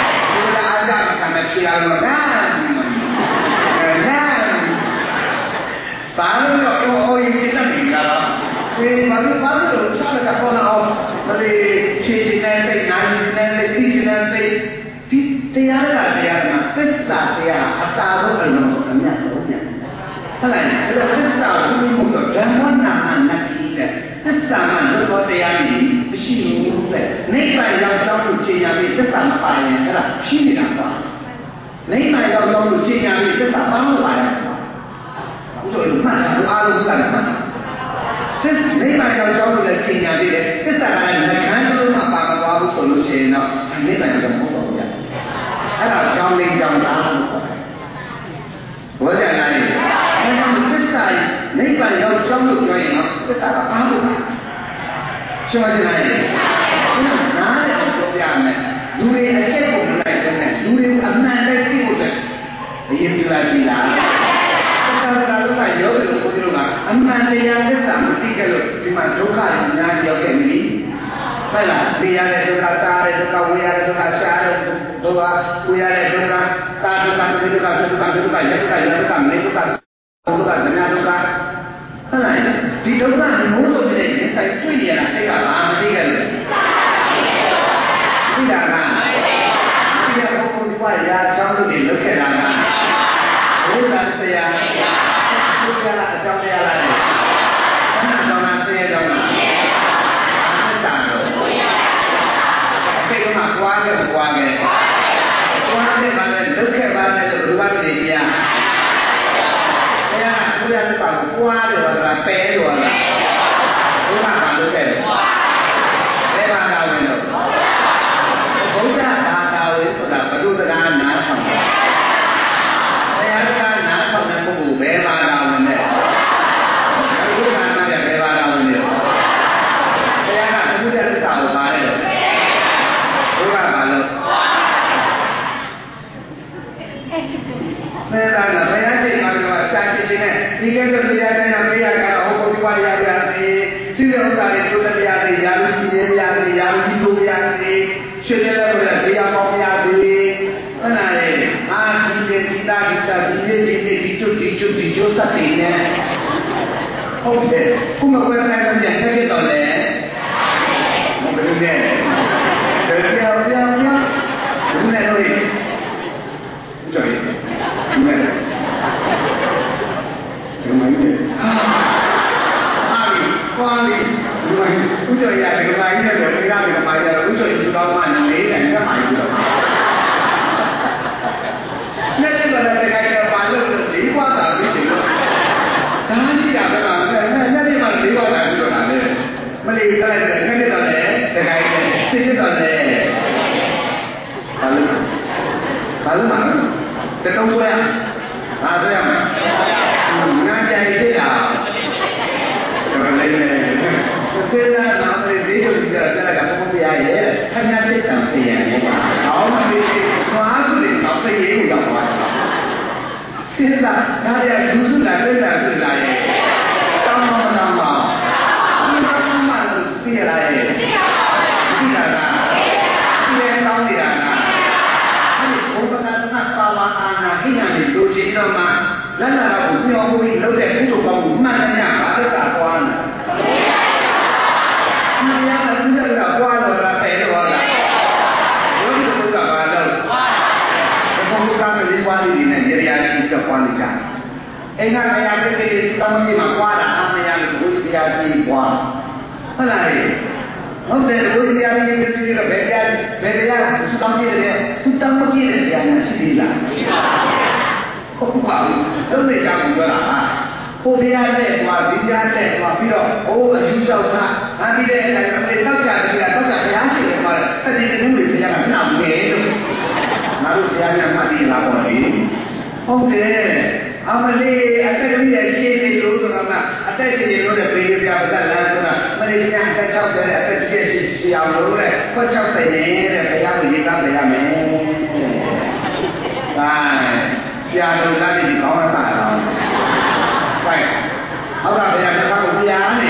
ဖြေရတော့နာဘာလို့တော့အိုးရေးနေတယ်ကတော့ဒီဘာလို့ချားတဲ့ပေါ်လာအောင်ဒီဖြေနေတဲ့စိတ်နာနေတဲ့စိတ်သိနေတဲ့စိတ်ဒီတရားကတရားမှာသစ္စာတရားအတားဆုံးအလုံးအမြတ်ဆုံးမြတ်ဟုတ်လားအဲ့တော့သစ္စာကိုသိဖို့တော့ဓမ္မနာမနတ်ကြီးတဲ့သစ္စာမှလောကတရားကြီးမရှိဘူးတဲ့နိဗ္ဗာန်ရောက်တော့ကိုချိန်ရပြီးသစ္စာမပါရင်အဲ့ဒါရှိနေတာပါနိဗ္ဗာန်ရောက်တော့လို့ချိန်ရပြီးသစ္စာပေါင်းလို့ပါတယ်ဘုရားတို့မှတ်တာအားလုံးကလည်းမှတ်တာသစ္စာနိဗ္ဗာန်ရောက်တော့လည်းချိန်ရပြီးတယ်သစ္စာကလည်းငါးလုံးမှပါမသွားဘူးဆိုလို့ရှိရင်တော့နိဗ္ဗာန်ရောက်မဟုတ်တော့ဘူးအဲ့ဒါကြောင်းလေးကြောင်းသားလို့ခေါ်တယ်ဘောကြလားအဲ့ဒါသစ္စာနိဗ္ဗာန်ရောက်ကြောင်းလို့ပြောရင်တော့သစ္စာကအားလို့ရှင်းမရှင်းလားနားလည်းပြောပြမယ်လူတွေအကျက်ကိုမလိုက်တဲ့လူတွေအမှန်တည်းသိဖို့တဲ့အရင်ကကြည်လားသာသနာ့လောကရောလို့ဘုရားကအမှန်တရားသစ္စာမသိကြလို့ဒီမှာဒုက္ခတွေအများကြီးရောက်ခဲ့ပြီဟုတ်လားတရားတဲ့ဒုက္ခစားတဲ့ဒုက္ခဝေရတဲ့ဒုက္ခရှားတဲ့ဒုက္ခဝေရတဲ့ဒုက္ခသာဒုက္ခဒုက္ခဒုက္ခဒုက္ခဒုက္ခယက္ခယဒုက္ခမေဒုက္ခဒုက္ခဓမ္မဒုက္ခဟုတ်လားဒီဒုက္ခဒီမိုးလို့တဲ့စိတ်တွေ့ရတာအဲ့ကဘာမသိကြလို့သိတာကဒီကဘုရားရာချောင်းတွေလုခဲ့တာကဘုရားဆရာဘုရားအကြောင်းတရားလားဘုရားတော်မှာဆရာတော်မှာအတ္တတော်ဘုရားအဖေကမှကြွားတယ်ကြွားတယ်ကြွားတယ်ဗာလဲလုခဲ့ပါလဲလို့ဘုရားတည်းကြားဘုရားကဘုရားကကြွားတယ်ဗာပဲလို့လားဘုရားကလုခဲ့တယ်ဘယ်မှာလာဝင်တော့ဘုရားဘာသာဝင်ဆိုတာဘုသူစကားနားထောင်တယ်။တရားစကားနားထောင်တဲ့ပုဂ္ဂိုလ်ဘယ်ဘာသာဝင်လဲ။ဘုရားနာတဲ့ဘယ်ဘာသာဝင်လဲ။တရားကဘုရားသစ္စာကိုပါတယ်လို့ဘုရားဘာလို့ဘယ်လာလဲဘယ်ရတဲ့မှာတော့စာရှိနေတယ်ဒီကဲတော့တရားတိုင်းမှာပြရတာဟောဘုရားရရတယ်ဒီလိုဥစ္စာတွေသုတတရားတွေရာလူကြီးတွေရာလူကြီးတို့ရတယ်ရှင်းရတယ်ဆိုတော့တရားပေါင်းရပြီဟုတ်လားလေအာဒီဒီတာဒီကျုပ်စတဲ့နေဟုတ်တယ်ခုမကွယ်နိုင်တဲ့ပြန်ဖြစ်တော့လေဘယ်လိုလဲတရားဘုရားဘယ်နဲ့တော့ကြော်ရမယ်ဒီမှာနေအာကွာလီဥကျော်ရတယ်ကမာကြီးနဲ့တော့တရားကမာကြီးတော့ဥကျော်ကြီးကောင်းမှနေတယ်ကမာကြီးတော့နဲ့တယ်လည်းတကယ်ပါလို့ဒီကွာတာကလည်းခက်တယ်တော့လေတခါကြီးသိတော့လေဘာလို့မလဲတုံးဆွဲဟာဆွဲရမယ်ငါကြိုက်ဖြစ်တာတော်လေးနဲ့သေလာနာမည်ဒီလိုကြည့်တာလည်းကဘုရားရဲ့ခဏတစ်တန်ပြရတယ်အောင်းမလေးသွားသူတွေတော့သိရေးကိုရောက်သွားတယ်သေလာဒါရဒုစုလာပြတာပြလာရဲ့တောင်းမနာမဒီမှာလို့ပြရရဲ့ဒီတာကဒီတောင်းနေတာကအဲဒီဘုရားကပါဝါအာနာဟိနာတွေလိုချင်တော့မှလမ်းလာကိုပြောင်းပြီးလုပ်တဲ့ကုသိုလ်ကောင်းမှုမှန်တယ်များဘာသက်သာသွားလဲဒီရတာသူကပွားတော့တာပဲတော့လားဘုရားကဘာလို့ပွားတယ်ဘုရားကလည်းပွားနေတယ်ကြရာရှိကပွားနေကြအိမ်ကခရပြည့်တောင်းကြီးမှာပွားတာအမရလို့ဘုရားကြီးပွားဟုတ်လားဟုတ်တယ်ဘုရားကြီးပြည့်တော့ဘယ်ကြားဘယ်ကြားတောင်းကြီးတယ်သူတောင်းမကြည့်တဲ့ကြားရှိသေးလားရှိပါဘူးဟုတ်ပါဘူးလုံးနေကြဘူးပြောတာဘုရားနဲ့ဟောဒီကြားနဲ့ဟောပြီးတော့အိုးအယူတော့ကဟာဒီတဲ့အဲ့ဒါတောက်ကြတယ်တောက်ကြတရားရှိတယ်မှာအဲ့ဒီလူတွေဘုရားကနှောက်နေလို့ငါတို့ဘုရားကမှတ်ပြီးလာပါလေဟုတ်တယ်အမလေးအတက်ကလေးရဲ့ရှင်းနေလို့ဆိုတာကအတက်ရှင်နေလို့တဲ့ဘေးပြားပတ်လန်းဆိုတာမလေးညာအတက်၆တဲ့အတက်ကျက်ရှိအောင်လို့တဲ့ခွက်၆တဲ့နေတဲ့ဘုရားကိုရေးသားပြရမယ်ဟာပြာလို့လာပြီးခေါင်းရတာတော့ဖိုက်ဟုတ်ကဲ့ဗျာတစ်ခါကိုပြာနေ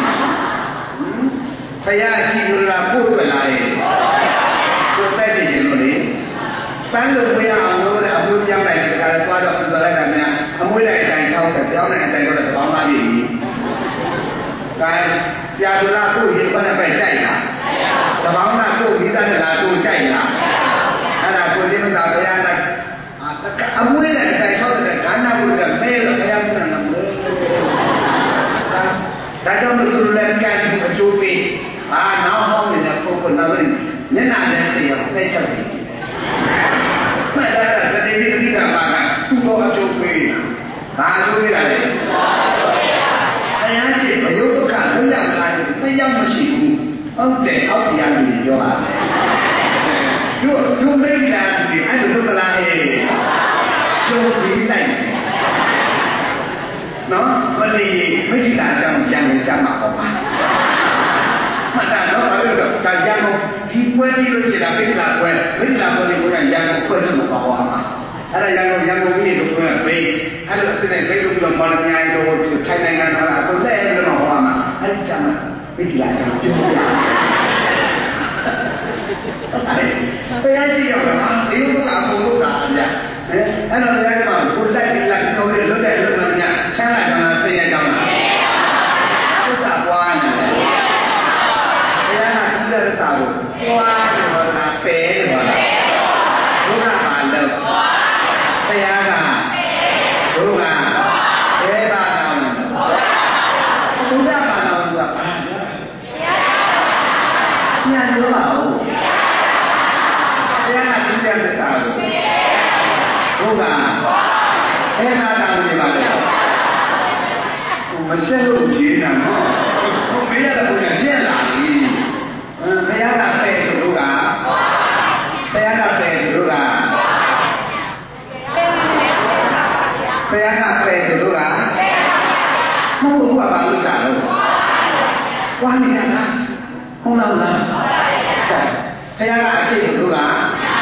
ဘုရားကြည့်လို့လားပို့ထွက်လာရဲ့ကိုတက်နေတယ်လို့လေပန်းလို့ဘုရားအောင်လို့တဲ့အမှုကြောင်းလိုက်တခါသွားတော့ပြောလိုက်တာများအမွေးလိုက်အတိုင်း၆တဲ့ပြောင်းတဲ့အတိုင်းတော့သဘောမှပြည့်ပြီဒါပြာလို့လားကိုရေပန်းပဲကြိုက်တာသဘောမှကိုမိသားနဲ့လားကိုကြိုက်လားအဲ့ဒါကိုဒီမှာဘုရားကအမွေးနဲ့တိုင်ထောက်တဲ့ခန္ဓာကိုယ်ကမဲလို့ဘုရားကနာမလို့ဒါကြောင့်လို့လည်းကြိုက်ပြီးအကျိုးပေးနောက်ဟောင်းနေတဲ့ပုဂ္ဂိုလ်နာမည်မျက်နှာနဲ့တရားဖဲချက်တယ်မှတ်တာကတည်းကတိကပါကသူ့ကိုအကျိုးပေးတာဒါအကျိုးပေးတာလေတရားရှိဘယုတ်ဒုက္ခလုံးရမလားတရားမရှိဘူးဟုတ်တယ်အောက်တရားကြီးပြောတာတို့မိတ်တာဒီအဲ့လိုလုပ်လာရဲ့ကျိုးပြီးလိုက်နော်မလေးမရှိတာကြောင့်ကြံကြမှာပေါ့ပါမှတ်တာတော့အဲ့လိုကကြံကိုဒီပွဲပြီးလို့ရှိတာမိတ်လာပွဲမိတ်လာပွဲကိုရရန်ကိုဖွဲ့လို့ပါဟောမှာအဲ့ဒါရန်ကုန်ပြီးလို့ပြောရင်ဘေးအဲ့လိုအစ်နဲ့ဘေးလို့ပြောပါလားညာတို့ထိုင်နိုင်ငံကလာတော့လည်းအဲ့လိုဟောမှာအဲ့ဒီကြံမိတ်လာကြောင့်ပြောပြတရားရှိရမှာဒီလိုကအကုန်လုံးတာဗျာအဲ့တော့တရားကကိုလိုက်ပြီးလိုက်ပြောပြီးလွတ်တဲ့လွတ်မှညာချမ်းသာမှာသိရကြမှာသုတ္တပွားနေတယ်တရားကသုတ္တတာကိုပွားတယ်ဟောတာပဲတယ်ဟောတာဘုရားပါလို့တရားကဘုရားဘယ်ပါတော်လဲဘုရားပါတော်ကဘာညာလို့ပါဦးတရားကသိတဲ့တာကိုဘုရားအဲ့ဒါတောင်းနေပါလေမဆက်လို့ကြည်တာနော်ဘုရားကဘုရားရှင်းလာပြီဘုရားကတဲ့သူကဘုရားကတဲ့သူကဘုရားကတဲ့သူကမဟုတ်ဘူးကဘာလို့တာလို့ဝါနေတာလားဟုတ်လားဘုရားကအဖြစ်သူကဘုရား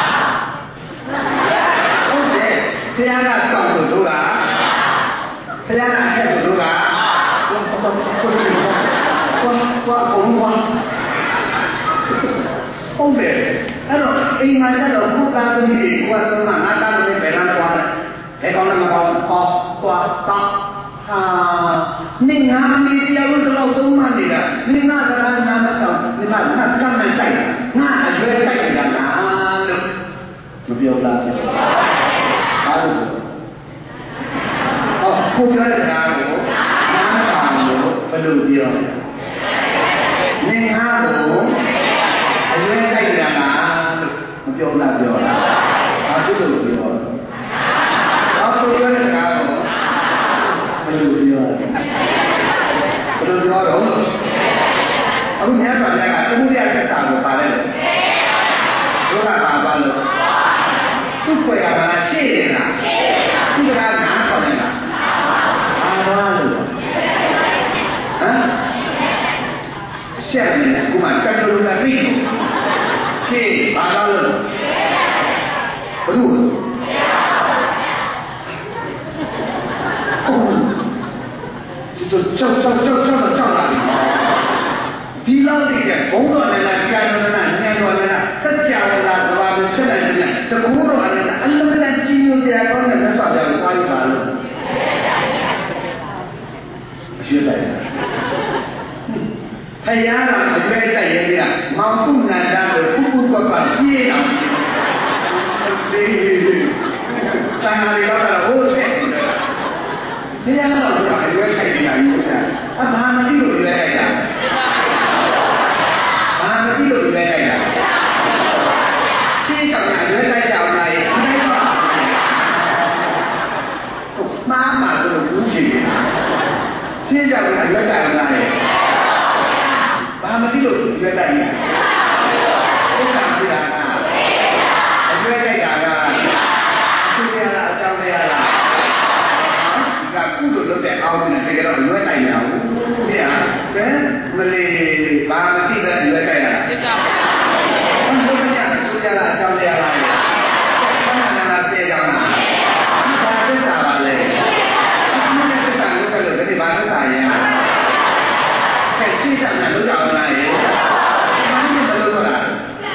ကတောင်းလို့တို့ကဘုရားကဟဲ့လို့တို့ကဟုတ်တယ်အဲ့တော့အိမ်မှာကျတော့ဘုရားသမီးတွေကသမာငါသားတွေပဲလမ်းသွားတယ်ဘယ်ကောင်းလဲမကောင်းတော့သွားတာဟာနေငါမေးပြောလို့တော့သုံးမှနေတာနေငါကလည်းနာမတော့ဒီမှာငါကမ်းလိုက်တိုက်ငါအရွယ်တိုက်နေတာလို့မပြောလားဟာလို့ကိုပြောတဲ့ကားကိုနားထောင်လို့ဘယ်လိုပြောနေငါကိုအရွယ်တိုက်နေတာလို့မပြောလားပြောလားဘာလို့ပြောကိုပြောတဲ့ကားကိုဘယ်လိုပြောတော့အခုမြတ်စွာဘုရားကသမုဒယသစ္စာကိုပါတယ်လို့ဒုက္ခပါလို့သူ့ကိုယ်ရတာရှင်းနေလားသူကနားခေါ်နေတာအာဘာလို့ဟမ်ရှင်းနေတယ်ကုမတက်လို့လာပြီရှင်းဘာလို့ဘုရားကြောက်လာဒီလောက်နေတဲ့ဘုံတော်နဲ့ကြာတော်နဲ့ညံတော်နဲ့စัจ java လာသဘာဝဖြစ်နေတယ်သကူတော်နဲ့အလုံးနဲ့ကြီးညိုစရာကောင်းတဲ့မြတ်စွာဘုရားကိုပါလိပါလို့ရှိတယ်ဖယားတော်အကျဲတိုက်ရဲကမောင်တုနန္ဒကိုပုပုပပပြေးအောင်ဒီတန်ဃာတွေတော့ဟိုးတဲ့ဘုရားတော်ကအရွယ်ခိုက်နေတာကြီးကအဘာမတိလို့ရွယ်လိုက်တာဘာမတိလို့ရွယ်လိုက်တာရှင်းကြောင်ရွယ်လိုက်ကြအောင်လားအဲ့ဒါမှားမှာလို့ဘူးရှိတယ်ရှင်းကြောင်ရွယ်လိုက်ကြအောင်လားဘာမတိလို့ရွယ်လိုက်တာဥစ္စာရှိတာကအရွယ်လိုက်တာကသူရလားအကြောင်းရလားကုသိုလ်လုပ်တဲ့အောင်းနဲ့တကယ်တော့ရွေးနိုင်ရဘူး။ဒီဟာဘယ်မလေးဘာမသိတဲ့ရွေးကြရတာ။သိတာပါ။ဘုရားကသူရလားအကြောင်းရလား။ဘာမှလည်းသိကြမှာ။ဘာသိတာပါလဲ။အမှုနဲ့သိတာလို့လည်းဒီဘာသိတာရဲ့။အဲ့ရှင်းချင်တယ်လို့ကြောက်လားရဲ့။ဘာမှမလုပ်တော့လား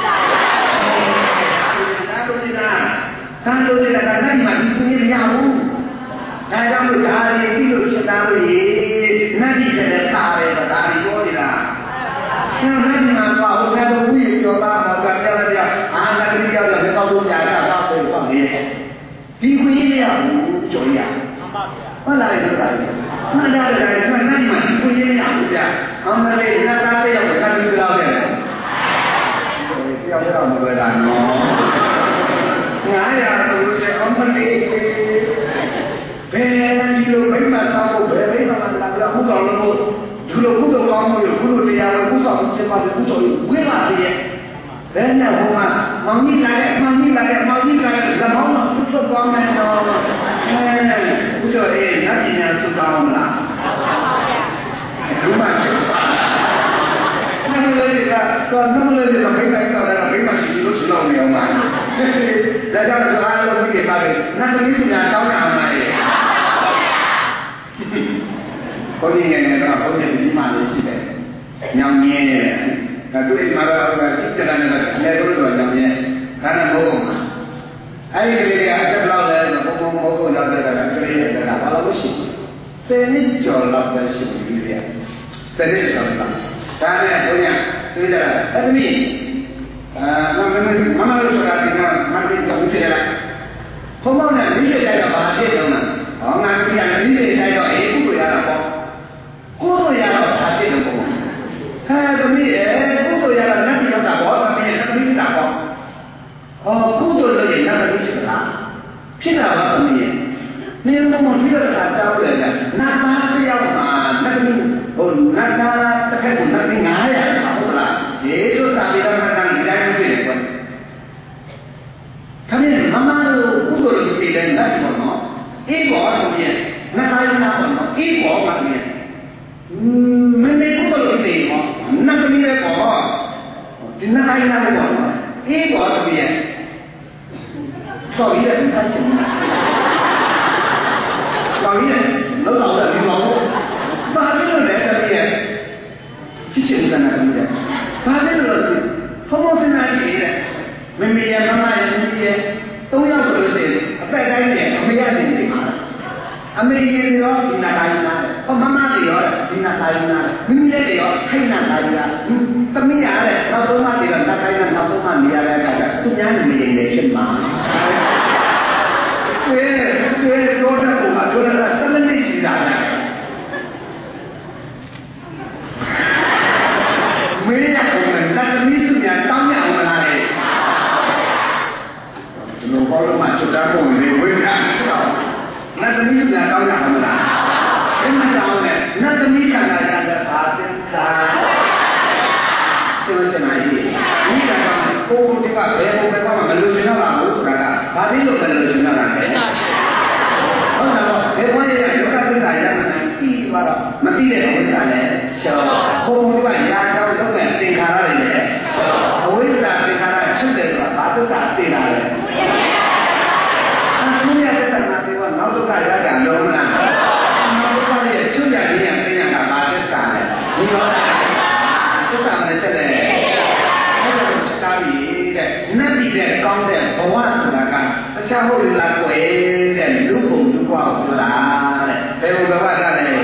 ။ဒါလို့နေတာကနိုင်မှာဒီကိုမရဘူး။ဒါကြောင့်လို့ဒါလေးပြီးလို့ဖြစ်တာလို့ရေနတ်ကြီးတဲ့သားပဲဒါလေးပြောနေတာဆရာမကြီးမှာပါဘုရားတို့ကြီးပြောတာမှာကပြောရအာနတ်ကြီးရောက်လည်းကောက်လို့ညာတာတော့ပေါ့လေဒီခွေးလေးရဘူးကြော်ရဟုတ်လားလို့တာမှန်တယ်လေနတ်ကြီးမှာဒီခွေးလေးရဘူးကြာအမလေးနတ်သားလေးရောက်ကတ်ပြီးတော့တယ်ပြောရအောင်မလွယ်တာနော်900လို့ဆိုအမလေးဘယ်ဒီလိုမိမသာဖို့ဘယ်မိမလာလာဘုရားလုံးလို့ဒီလိုကုသိုလ်ကောင်းမှုကိုကုသိုလ်တရားကိုကုသိုလ်ကျင့်ပါလေကုသိုလ်ဝိပါတိရဲ့ဘယ်နဲ့ဟိုမှာမောင်ကြီးလာတဲ့ဇမောင်းတော့သုတ်ကောင်းတယ်တော့ကုသိုလ်ရဲ့နတ်ပညာသုတ်ကောင်းမလားဘုရားချက်ပါနမလေးကတော့မိမတော့မိမရှိလို့ရှိလို့မရအောင်ပါဒါကြောင့်ဒီအားလုံးဒီပါပဲနတ်ပညာတောင်းရအောင်ပါလေဘုရားရဲ့ကတော့ဘုရားဒီမှာလေးရှိတယ်။ညောင်မြဲတယ်။ဒါတွေ့မှာတော့စိတ်ကြတယ်လည်းလို့ညောင်မြဲခါနဲ့ဘုံမှာအဲ့ဒီကလေးကအတက်လောက်လဲဘုံတော့တဲ့ကလေးရဲ့ကဘာလို့ရှိစနေကျော်လောက်ပဲရှိပြီလေ။စနေကျော်လောက်ဒါနဲ့ဘုရားသိကြလားအဲ့ဒီမမလို့ဆိုတာဒီမှာမတိတော့ဖြစ်တယ်လား။ဘုံမောင်းနဲ့လေးတဲ့တော့ဘာဖြစ်တော့လဲ။ဟောငါကြည့်ရလေးတဲ့တော့အေးကုသိုလ်ရတာပေါ့။ကုသိုလ်ရတော့ဘာဖြစ်လို့ပေါ့။ဟာသမီးရဲ့ကုသိုလ်ရတော့နတ်ပြည်ရောက်တာပေါ့သမီးရဲ့သမီးတာပေါ့။ဟောကုသိုလ်လို့ရင်နတ်ပြည်ဖြစ်လား။ဖြစ်တာပါသမီးရဲ့။နင်းတော့ပြီးတော့တာတောင်းတယ်နတ်သားတယောက်မှာနတ်ပြည်ဟိုနတ်သားတစ်ခါကနတ်ပြည်900ပါဟုတ်လား။ဒီလိုသာပြီးတော့နတ်သားဒီတိုင်းဖြစ်တယ်ကွ။သမီးမမတို့ကုသိုလ်လုပ်တဲ့နတ်ပြည်ပေါ့နော်။အေးပေါ်တော့ပြန်နတ်သားရနာပေါ့နော်။အေးပေါ်ပါပြန်မင်းတို့ကုသိုလ်လုပ်တဲ့ဟောနတ်ပြည်ရဲ့ပေါ်ဒီနတ်သားရနာပေါ့နော်။အေးပေါ်တော့ပြန်တော့ရတဲ့တိုင်းချင်တော်ရည်လောက်တော့ဒီမှာဘာလို့လဲတပည့်ရဲ့ဖြစ်ချင်တဲ့နာမည်တဲ့ဘာလို့လဲဘုံဘုံစနာကြီးတဲ့မမေရမမရမင်းကြီး၃ယောက်ဆိုလို့ရှိရင်အသက်တိုင်းနဲ့အမေရနေတယ်အမေကြီးရောဒီနာတိုင်းနာတယ်မမတွေရောဒီနာတိုင်းနာတယ်မိမိရဲ့ရောခိုင်နာတိုင်းနာသမီးရတဲ့နောက်ဆုံးမှတွေတော့နာတိုင်းနာနောက်ဆုံးမှနေရတဲ့အခါကျသူများနေနေတယ်ဖြစ်မှာတော့တဲ့ကိုမတော်တာသမဏေရှိတာမင်းရအောင်နဲ့တသမီးစုညာတောင်းရအောင်လားလေဒီလိုဘောလုံးမှာချုပ်တာပုံလေးဝိက္ခာတော့နတ်သမီးစုညာတောင်းရအောင်လားအဲ့မှာတောင်းတယ်နတ်သမီးခန္ဓာရတဲ့ဘာသင်္သာဆိုစနာကြီးဒီကကိုဒီကဘယ်ဘယ်မှာမလို့ကျင်တော့ဘူးဆိုတာကဘာဖြစ်လို့မလို့ကျင်တော့လဲဟုတ်တော့ဘယ်ဘဝရဲ့ယောဂသစ္စာရမှန်းပြီးသွားတော့မပြီးတဲ့ဝိဇ္ဇာနဲ့ရှောကိုဒီကရာကြောင့်လုပ်တဲ့သင်္ခါရတွေနဲ့အဝိဇ္ဇာသင်္ခါရချုပ်တယ်ဆိုတာဘာသစ္စာသိတာလဲအမှုရတဲ့သစ္စာတွေကနောက်ဒုက္ခရကြလုံးမလားနောက်ဒုက္ခရဲ့ချုပ်ရခြင်းနဲ့သိရတာဘာသစ္စာလဲဒီရောသစ္စာနဲ့တက်တယ်တာပြီတဲ့နတ်ပြည်တဲ့ကောင်းတဲ့ဘဝဆိုတာကတခြားဟုတ်လားကွယ်တဲ့လူပုံလူကွာကိုဆိုတာတဲ့ဘယ်လိုဘဝကလဲဘု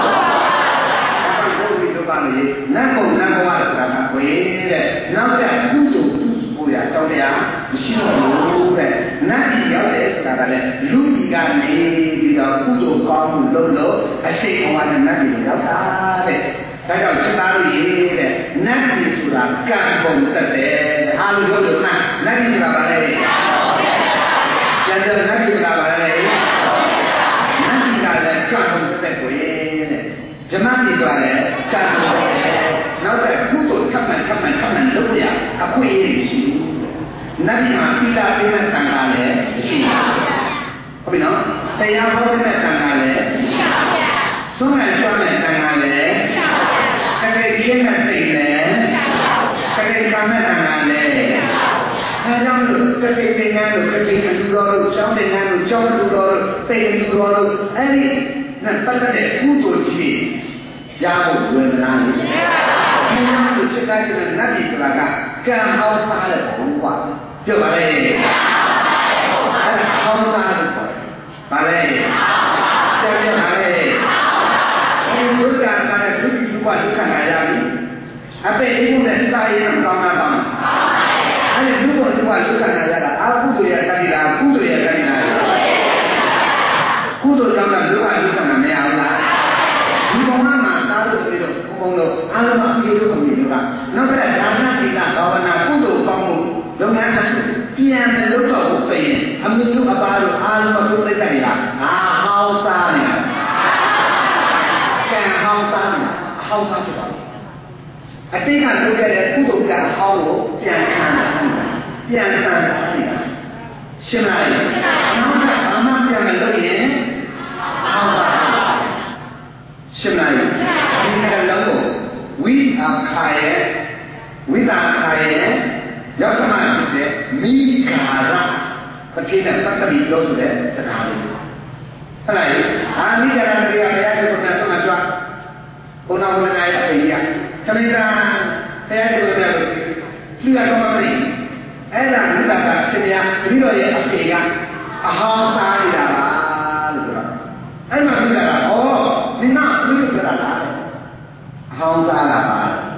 ရားလေနတ်ပုံနတ်ဘဝဆိုတာကကွယ်တဲ့နောက်တဲ့ကုသိုလ်ကိုရတောင်းတရားမရှိတော့ဘူးတဲ့နတ်ပြည်ရောက်တဲ့ဆိုတာကလည်းလူပြည်ကနေပြီးတော့ကုသိုလ်ကောင်းမှုလုပ်လို့အရှိန်ဘဝနဲ့နတ်ပြည်ရောက်တာတဲ့ဒါကြောင့်သစ္စာလို့ရေးတဲ့နတ်ပြည်ဆိုတာကံပုံသက်တယ်အားလုံးလို့နတ်ပြည်ဆိုတာဘာလဲကျန်တဲ့နတ်ပြည်ဆိုတာဘာလဲနတ်ပြည်ကလည်းကံပုံသက်ကိုရေးတဲ့ဓမ္မပြည်ဆိုတာလည်းကံပုံသက်နောက်တဲ့ကုသိုလ်ထပ်မှန်လုပ်ရအခွင့်အရေးရှိနတ်ပြည်မှာသီလပေးတဲ့သံဃာလည်းရှိဟုတ်ပြီနော်တရားဟောတဲ့သံဃာလည်းရှိပါဗျာသုံးနိုင်ကြတဲ့သံဃာလည်းကတိပြည့်တဲ့စိတ်လည်းကတိကံမဲ့သံဃာလည်းအဲကြောင့်လို့ကတိပင်ညာလို့ကတိအတူတော်လို့ကျောင်းပင်ညာလို့ကျောင်းတူတော်လို့တိတ်အတူတော်လို့အဲ့ဒီနဲ့ပတ်သက်တဲ့ကုသိုလ်ကြီးရဖို့ဝေဒနာနဲ့အဲကြောင့်လို့စိတ်တိုင်းတဲ့နတ်ပြည်ဆိုတာကကံဟောင်းစားတဲ့ဘုံကွာပြောပါလေအဲ့ဒါဟောင်းစားလို့ခေါ်တယ်ပါလေပြောပြပါလေဘုရားကလည်းဒုတိယဘဝဒုက္ခနာရပြီအပေအိမ်နဲ့စာရေးနဲ့ကောင်းတာပါအဲ့ဒီဒုက္ခဒုက္ခဒုက္ခနာရတာအကုသိုလ်ရတတ်တာကုသိုလ်ရတတ်တာကုသိုလ်ကြောင့်ဒုက္ခဒုက္ခနာမရဘူးလားဒီဘဝမှာသာလို့ပြီးတော့ဘုံလို့အလုံးအပြည့်လို့မမြင်ဘူးကနောက်ထပ်ဒါနသီလဘာဝနာကုသိုလ်ကောင်းမှုလုပ်ငန်းတိုင်းပြန်လို့တော့ဘုပင်အမိတို့အပါတို့အားလုံးတို့ပြည့်တယ်လားဟောင်းစားနေတာကံဟောင်းစားနေတာအဟောင်းစားဖြစ်ပါဘူးအတိတ်ကလုပ်ခဲ့တဲ့ကုသိုလ်ကံဟောင်းကိုပြန်ခံတာပြန်ခံတာရှင်းလားနောက်ထပ်ဘာမှပြန်မလုပ်ရင်ဟောင်းစားရှင်းလားဒီကလုံးကိုဝိအခါရဲ့ဝိသခါရဲ့ရောက်မှဖြစ်တဲ့မိဂါရပတိနဲ့သတ္တိပြောဆိုတဲ့စကားလေးဟုတ်လားအာမိဂါရတရားတရားကိုပြန်ဆုံးမှာကြွားဘုရားဝိနည်းရဲ့အဖေကြီးကသမီးသားတရားကိုပြန်လို့လူရတော့မသိအဲ့ဒါမိဂါရရှင်များပြီးတော့ရဲ့အဖေကအဟောင်းစားနေတာပါလို့ပြောတာအဲ့မှာမိဂါရဩဒီမှာလူရပြောတာလားအဟောင်းစားတာပါ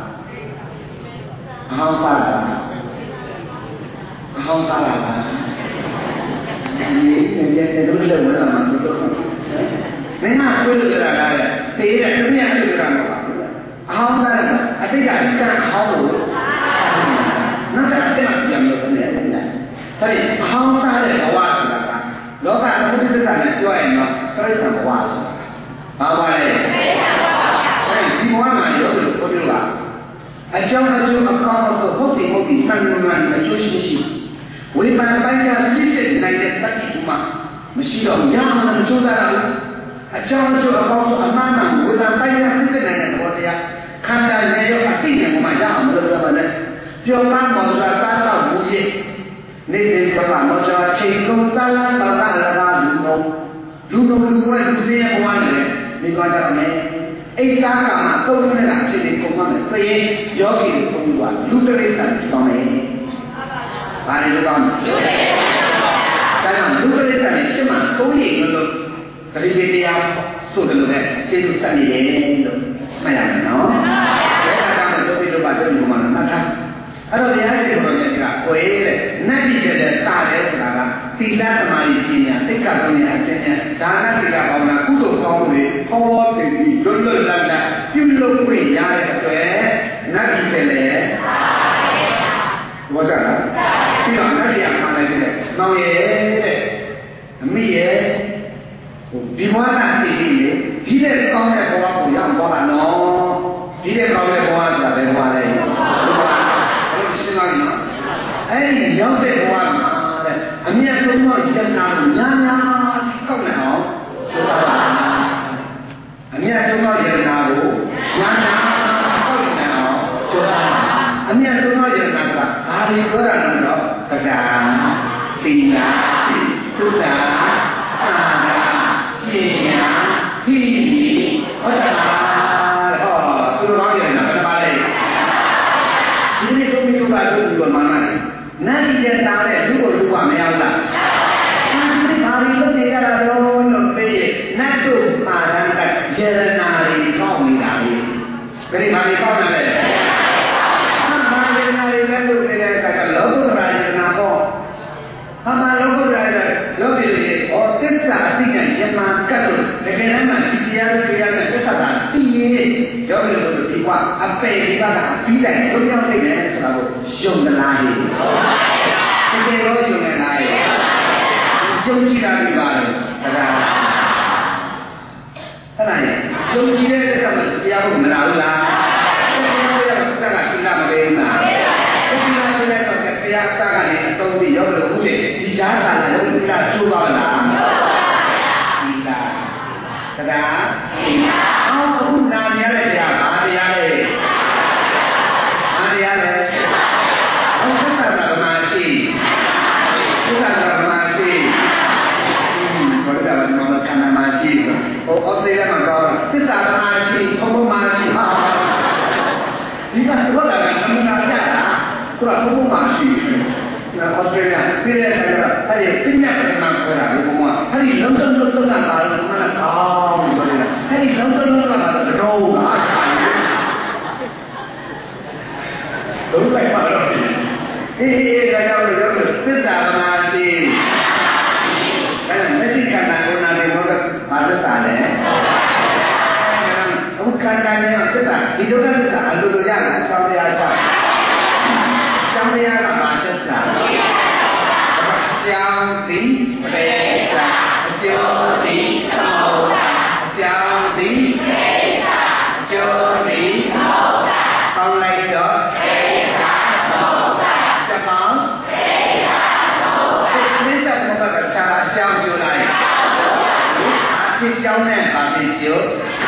အဟောင်းစားတာအဟောင်းစားတာပါဒီနေ့တို့လည်းဝင်လာမှာဆိုတော့မင်းကကိုယ်လိုကြတာလေတေးတယ်သူများလိုကြတာမဟုတ်ပါဘူးအဟောင်းစားတယ်အတိတ်ကကံအဟောင်းလို့နောက်တစ်ချက်ပြန်လို့ပြန်ရတယ်ဒါပေမဲ့အဟောင်းစားတဲ့ဘဝဆိုတာကလောကအမှုသစ္စာနဲ့ပြောရင်တော့ပြိဿဘဝဆိုတာဘာပါလဲဒီဘဝမှာရောလို့ပြောပြလို့အကြောင်းအကျိုးအကောင်းတော့ဟုတ်တယ်မှန်အကျိုးရှိဝိပဿနာပိုင်းကပြည့်စုံနိုင်တဲ့တတိကူမှာမရှိတော့ရအောင်မကြိုးစားရဘူးအကြောင်းအကျိုးအကောင်းဆုံးအမှန်မှန်ဝိပဿနာပိုင်းကပြည့်စုံနိုင်တဲ့သဘောတရားခန္ဓာရဲ့ရောအသိဉာဏ်မှာရအောင်မလုပ်ရပါနဲ့ပြောမှမောဆိုတာသာတော့ဘုရားနေတဲ့ဘဝမောချာချိန်ကုန်သာလသာသာလူဝဲလူစင်းရဲ့ဘဝနဲ့နေကြကြမယ်အိသာကမှာသုံးနေတာအချိန်လေးကုန်မှမယ်သရင်ယောဂီတွေပုံပြီးသွားလူတရိစ္ဆာန်တောင်းမယ်ဘာလဲလို့ကောင်းလဲဒါကြောင့်လူပရိသတ်နဲ့ရှင်းမှသုံးရည်လို့ပရိသေတရားဆိုတယ်လို့လည်းရှင်းလို့စနေတယ်လို့မှတ်ရမယ်နော်ဒါကြောင့်တို့ပြီးတော့ပါတယ်ဒီမှာမှတ်ထားအဲ့တော့တရားရှိတော်ကြီးကကိုယ်ရဲ့နတ်ပြည်တဲ့စာတယ်ဆိုတာကသီလသမာဓိပညာသိက္ခာပညာအကျဉ်းဉာဏ်ဒါနသီလဘာဝနာကုသိုလ်ကောင်းမှုတွေဟောဟောသိပြီးလွတ်လွတ်လပ်လပ်ပြုလုပ်ခွင့်ရတဲ့အတွက်နတ်ပြည်တဲ့လေဘောကြလားပြီးတော့နတ်ပြည်မှာလည်းတဲ့မောင်ရဲ့တဲ့အမိရဲ့ဒီဘဝကသိပြီးလေဒီတဲ့ကောင်းတဲ့ဘဝကိုရောက်သွားတာနော်ဒီတဲ့ကောင်းတဲ့ဘဝဆိုတာဘယ်ဘဝလဲ哎，了解我嘛的，面中国人呐，娘娘讲得好，知道吧？面中国人呐，娘娘讲得好，知道吧？面中国人呐，阿里个人咯，大家对呀，是不是啊？阴阳、地理，我讲哦，这个老人呐，怎么办嘞？你这东西都把东西给慢慢的，那你这拿来如果没有了，那你哪里都没有了，都被那都马上在别人哪里搞你哪里，给你哪里搞的嘞？哪里那都给人家老公来的那个，他们老公来的，老弟弟，我这啥事情先嘛，干了，那个人嘛，第二个这啥子，第一，有没有地方啊？北地方啊，比在中央这边是那个凶的哪里？这个我凶的哪里？凶气哪里吧？大家，看哪里？凶气的这什么？第二个我们哪里啦？这个听到没有嘛？这个现在说的第二个呢，都是有个误解，你家啥呢？有其他主报啦？对啦，大家。哦，哪里来呀？哪里来？哪里来？我这啥子嘛是？这啥子嘛是？我这个我看到嘛是，我这个嘛说，这啥子嘛是？我不嘛是哈。你看我那个什么那家啦，我那不嘛是。那我这个别人那个，他也真正的嘛回来，我嘛，他你能那啥什么那高，我这个，他你能那肉啊，都快发了。大家这咋嘛的？那是看到我那里我个马子打嘞，我看到呢，这啥？你就看这啥？都这样，上面啥？上面个马子啥？相敌北上，就地头大；相敌北上，就地头大。后来说北上头大，什么？北上头大。为什么把它讲出来？把这教呢，把这教，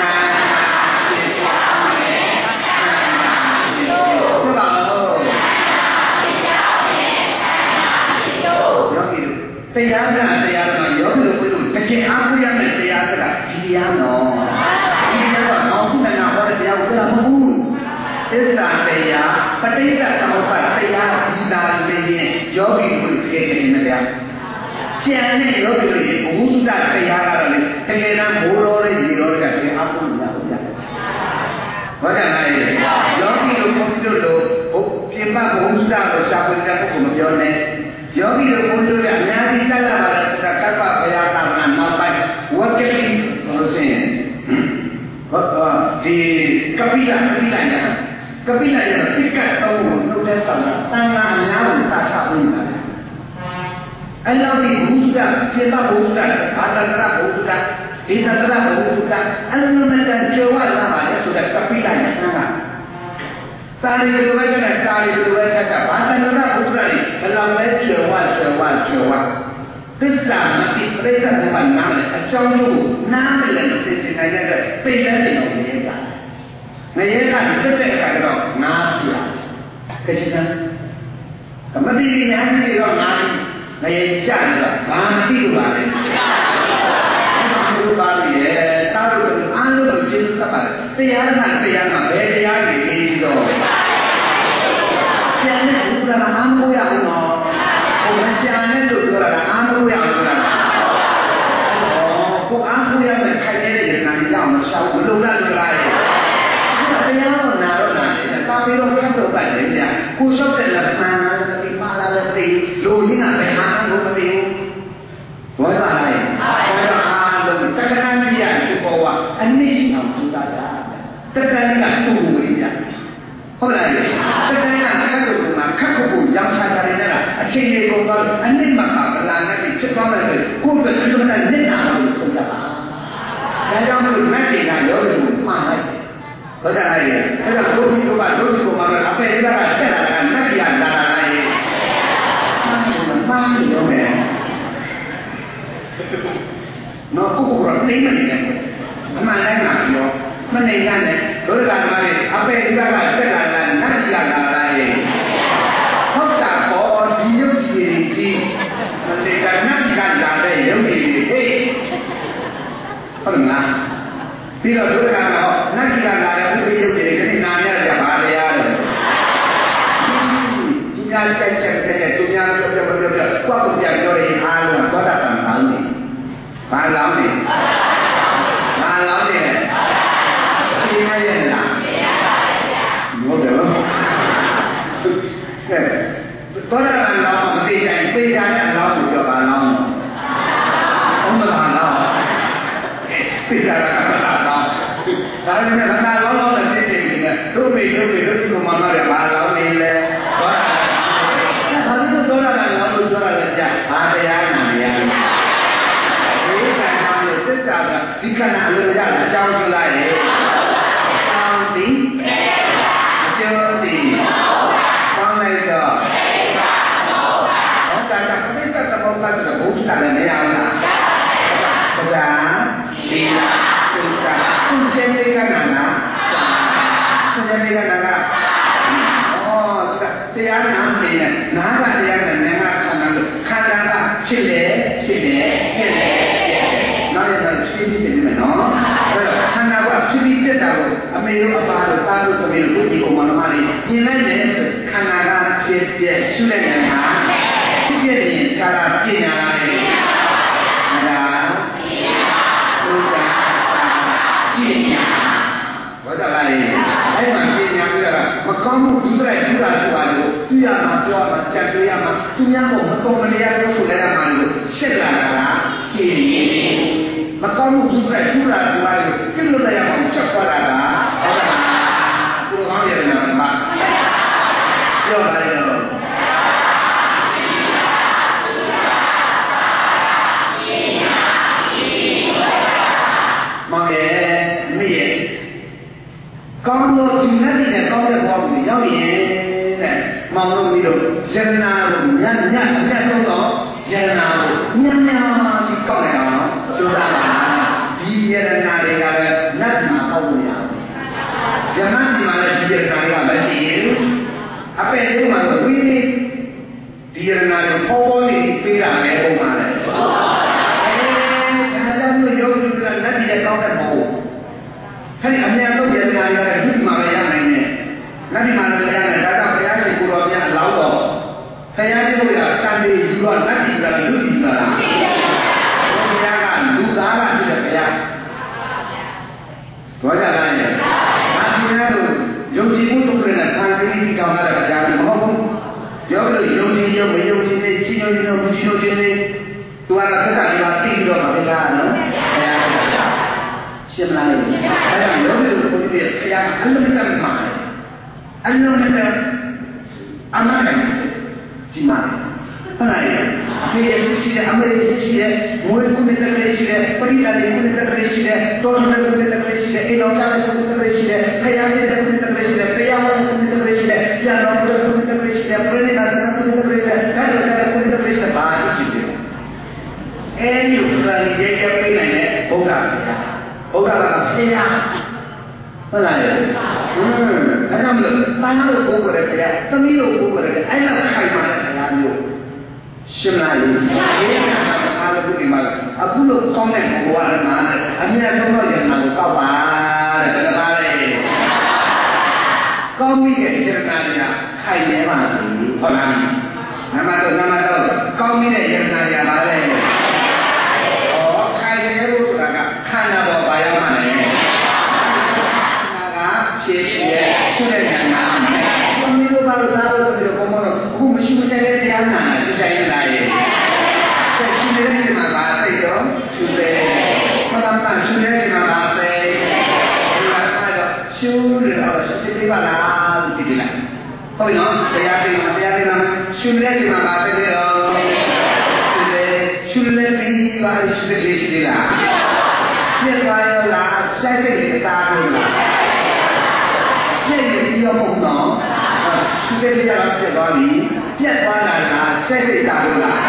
是吧？တရားကတရားမှာယောဂီတို့ဘုရားတကယ်အားကိုးရမယ့်တရားကဒီတရားနော်ဒီတရားကမောင်ခုနကဟောတဲ့တရားကိုမဟုတ်ဘူးသစ္စာတရားပဋိစ္စသမုပ္ပါတရားဒီသာလေးနဲ့ယောဂီတို့ဖြစ်နေတယ်ကျန်တဲ့ယောဂီတို့ရဲ့ဘုဟုတ္တတရားကတော့လေတကယ်တမ်းဘိုးတော်လေးရေတော်လေးကဒီအားကိုးရဘူးဗျာဘာကြောင့်လဲယောဂီတို့ဘုန်းကြီးတို့လိုပြင်ပဘုဟုတ္တကိုရှာဖွေတဲ့ပုဂ္ဂိုလ်မပြောနဲ့ယောဂီတို့ဘုန်းကြီးတို့ကအများကြီးတက်လာပါတဲ့ကပ္ပဘုရားသာသနာနောက်ပိုင်းဝတ္တိလို့ဆိုရင်ဒီကပိလညာကပိလညာတိကတ်တော့နှုတ်တဲ့ဆောင်တာတန်ခါအများကိုသာချပေးနေတာအဲ့လောက်ဒီဘုရားပြေပဘုရားအာသန္တရဘုရားဒီသန္တရဘုရားအဲ့လိုနဲ့ကျော်ဝလာပါလေဆိုတဲ့ကပိလညာကစာရီလိုပဲတဲ့စာရီလိုပဲတဲ့ဘာသန္တရဘုရားလေဘယ်လောက်ပဲကျော်ဝသစ္စာမတိပရိသတ်ကနားမယ်အကြောင်းကိုနားမယ်လို့သိချင်နိုင်တဲ့ပိဋကတ်တော်ကိုရေးတာငရဲကတက်တဲ့အခါကျတော့နားပြတကယ်ချင်းသမတိညာကြီးတော့နားငရဲကြတယ်ဘာမသိလို့ပါလဲဘာမသိလို့ပါလဲတားလို့အားလို့ကျေးဇူးသက်ပါတယ်တရားနာဘယ်တရားကြီးပြီးတော့ကျန်တဲ့ဘုရားအားကိုးရအောင်တော့ဘုရားကျန်တဲ့လို့ပြောတာအားကိုးရအောင်ဆိုတာကိုအားကိုးရမယ်ခိုင်နေတဲ့ဉာဏ်ကြီးအောင်မရှောက်ဘူးလုံလတ်လို့လားတရားတော်နာတော့နာတယ်တာပြီးတော့ခတ်တော့ပါတယ်ဗျာကိုလျှောက်တဲ့လက်မှန်လားတိပါလားလည်းသိလူရင်းကဘယ်မှာလို့မသိဘူးဘောရလားဘောရအားလုံးတက္ကနာကြီးရဒီပေါ်ကအနည်းရှိအောင်ကြိုးစားကြတက္ကနာကတူတူကြီးဗျာဟုတ်လားတက္ကနာကခတ်လို့မှာခတ်ဖို့ရောင်းချကြတယ်လားအချိန်လေးကုန်တော့အနည်းမှပါဗလာနဲ့ဖြစ်သွားမယ်ကိုယ့်အတွက်ကျွမ်းတဲ့လက်နာလို့ဆိုကြပါဒါကြောင့်မို့လက်တွေကရောဂီကိုမှားလိုက်ဟုတ်ကြလားအဲ့ဒါဘုရားကဒုက္ခကိုမှာတော့အပေလေးကတက်လာတာလက်ပြလာလာလိုက်ပြောမယ်နော်ကိုကိုကတော့နေမနေနဲ့အမှန်တိုင်းမှာပြောမနေရနဲ့ဒုရကသမားတွေအပေဒီကတက်လာလားနတ်ကြီးလာလားဟုတ်တာပေါ်ဒီရုပ်ကြီးကြီးမနေတာနတ်ကြီးကလာတဲ့ရုပ်ကြီးဟေးဟုတ်မလားပြီးတော့ဒုရကတော့နတ်ကြီးကလာတဲ့ဥပ္ပယုတ်တွေဒီနာရကြပါလေရတယ်ဒီညာတက်သူများပြောကွာကိုပြန်ပြောရင်အားလုံးသောတာပန်ပါလို့ဘာလောင်းနေဘာလောင်းနေရှင်းရရဲ့လားဟုတ်တယ်နော်ကဲသောတာပန်လောင်းမသိကြရင်သိကြတဲ့အလောင်းကိုပြောပါလောင်းဟုတ်မလားလောင်းသိကြတာကဘာလောင်းဒါပေမဲ့ဘာလောင်းလဲသိတယ်တို့မေတို့ဒီကိုမှမရဘာလောင်းနေလဲဘာလို့သောတာပန်လောင်းလို့ပြောရလဲကြာဘာတရားနာရလဲဒီခဏအလိုရအကြောင်းဆိုလိုက်ရဲ့အောင်းဒီအကျော်ဒီပေါင်းလိုက်တော့ဟုတ်တာကပိဋကတ်ဘောကတ်ကဘုရားလည်းမရဘူးလားဘုရားဒီလားသူကသူစင်လေးကနာနာသူစင်လေးကနာကတရားနာနေတယ်နာကတရားနဲ့ငါခန္ဓာလို့ခန္ဓာကဖြစ်လေနောက်ရတော့ရှင်းပြနေမယ်နော်အဲ့တော့ခန္ဓာကဖြစ်ပြီးတက်တာကိုအမေတို့အပါတို့သားတို့သမီးတို့ဒီကောင်မတော်မလေးမြင်လိုက်တယ်ခန္ဓာကဖြစ်ပြရှုလိုက်တယ်ဟာဖြစ်ပြရင်ခြားတာပြညာလာတယ်အဲ့ဒါဘုရားပြညာဘာသာလဲအဲ့မှာပြညာပြတာမကောင်းမှုဒီကလေးထူတာဆိုတာကိုပြရမှာပြောမှာကြက်ပြရမှာသူများကမတော်မတရားပြောဆိုလိုက်တာမှလို့ရှက်လာတာပြင်းမကောင်းမှုသူကထူတာဆိုတာကိုပြလို့လည်းအောင်ချက်သွားတာကအဲ့ဒါကိုကောင်းရတယ်နော်မပြောပါလေတော့မောင်ရဲ့မိရဲ့ကောင်းလို့ဒီနေ့နဲ့ကောင်းတဲ့ဘဝကိုရောက်ရင်တဲ့မောင်တို့ပြီးတော့ယန္နာကိုညံ့ဆုံးတော့ယန္နာကိုညံ့ပြီးကောက်လိုက်အောင်ကျိုးစားပါဒီယန္နာတွေကလည်းနတ်မှာပေါက်လို့ရအောင်ယမန်ဒီမှာလည်းဒီယန္နာတွေကမရှိဘူးအပေလေးမှာဝိနည်းဒီယန္နာကိုပေါ်ပေါ်လေးပေးတာပဲပုံမှန်လေဒါကြောင့်မို့ယောဂီတွေကနတ်တွေကောက်တဲ့ဘောအဲ့ဒီအများဆုံးယန္နာတွေကဒီမှာပဲရနိုင်တယ်နတ်ဒီမှာလည်းရတယ်ဒါကြောင့်ဘုရားရှင်ကိုယ်တော်မြတ်အလောင်းတော်ဘုရားရှင်ကစံပေယူတော့နတ်ဒီကလူဒီကလားဘုရားကလူသားကဖြစ်တဲ့ဘုရားဘောကြလားညအာဒီနာတို့ယုံကြည်မှုတို့နဲ့ခံပြီးဒီကောင်လာတဲ့ဘုရားမဟုတ်ဘူးပြောလို့ယုံကြည်ရုံမယုံကြည်နေကြီးရုံမကြီးရုံချင်းနေသူကသက်တာကသိပြီးတော့ဘုရားနော်ဘုရားရှင်းလားအဲ့ဒါယုံကြည်လို့ကိုယ်ဒီဘုရားအလုံးစုံမှာအလုံးနဲ့အမှန်တည်းဒီမှာဟုတ်လားဒီရှိတဲ့အမေရှိတဲ့ဝိကုဏတကလေးရှိတဲ့ပရိဒါလေးကုဏတကလေးရှိတဲ့တောထကုဏတကလေးရှိတဲ့အိမ်တော်သားကုဏတကလေးရှိတဲ့ဖယားလေးကုဏတကလေးရှိတဲ့တရားတော်ကုဏတကလေးရှိတဲ့ပြာတော်ကုဏတကလေးရှိတဲ့ပရိဒါကုဏတကလေးရှိတဲ့ဓာတ်တော်ကုဏတကလေးရှိတဲ့ဘာရှိတယ်အဲဒီဥပ္ပါဒိရဲ့ပြိနိုင်တဲ့ဘုရားကဖယားဟုတ်လားအဲ့ဒါမလို့ဘာလို့ကိုယ်ကိုယ်ရတဲ့သမီးတို့ကိုယ်ကိုယ်ရတဲ့အဲ့လောက်ခိုင်မာတဲ့တရားမျိုးရှင်းလားဒီအားလုံးဒီမှာအခုလို့ကောင်းတဲ့ဘဝမှာအမြဲတမ်းတော့ရမှာကိုကောက်ပါတဲ့ဒါကလည်းကောင်းပြီရဲ့စေတနာကခိုင်နေပါပြီဟုတ်လားနမတော့ကောင်းပြီရဲ့စေတနာကပါလေဩခိုင်နေလို့ဆိုတာကခန္ဓာပေါ်ပါရမှာလေဖြစ်ရဲ့ဆွတဲ့ဉာဏ်နာဘုံမျိုးပါလို့သားလို့ပြောတော့ဘုံတော့အခုမရှိမတဲ့တရားနာသိဆိုင်လာရဲ့ဆက်ရှိနေတဲ့ဒီမှာပါသိတော့သူတဲ့မတမ်းမှရှိနေတဲ့ဒီမှာပါသိဒီမှာတော့ရှုလို့တော့ရှိသေးပါလားဒီဒီလားဟုတ်နော်တရားသိမှာရှုနေတဲ့ဒီမှာပါသိတော့သူတဲ့ရှုလည်းပြီးပါရှိသေးရှိသေးလားပြည့်သွားရောလားစိုက်တဲ့အသားလို့လားပြည့်ပြီးရောမဟုတ်တော့ရှိသေးရတာပြည့်သွားပြီပြတ်သွားတာလားစိတ်စိတ်တာလို့လား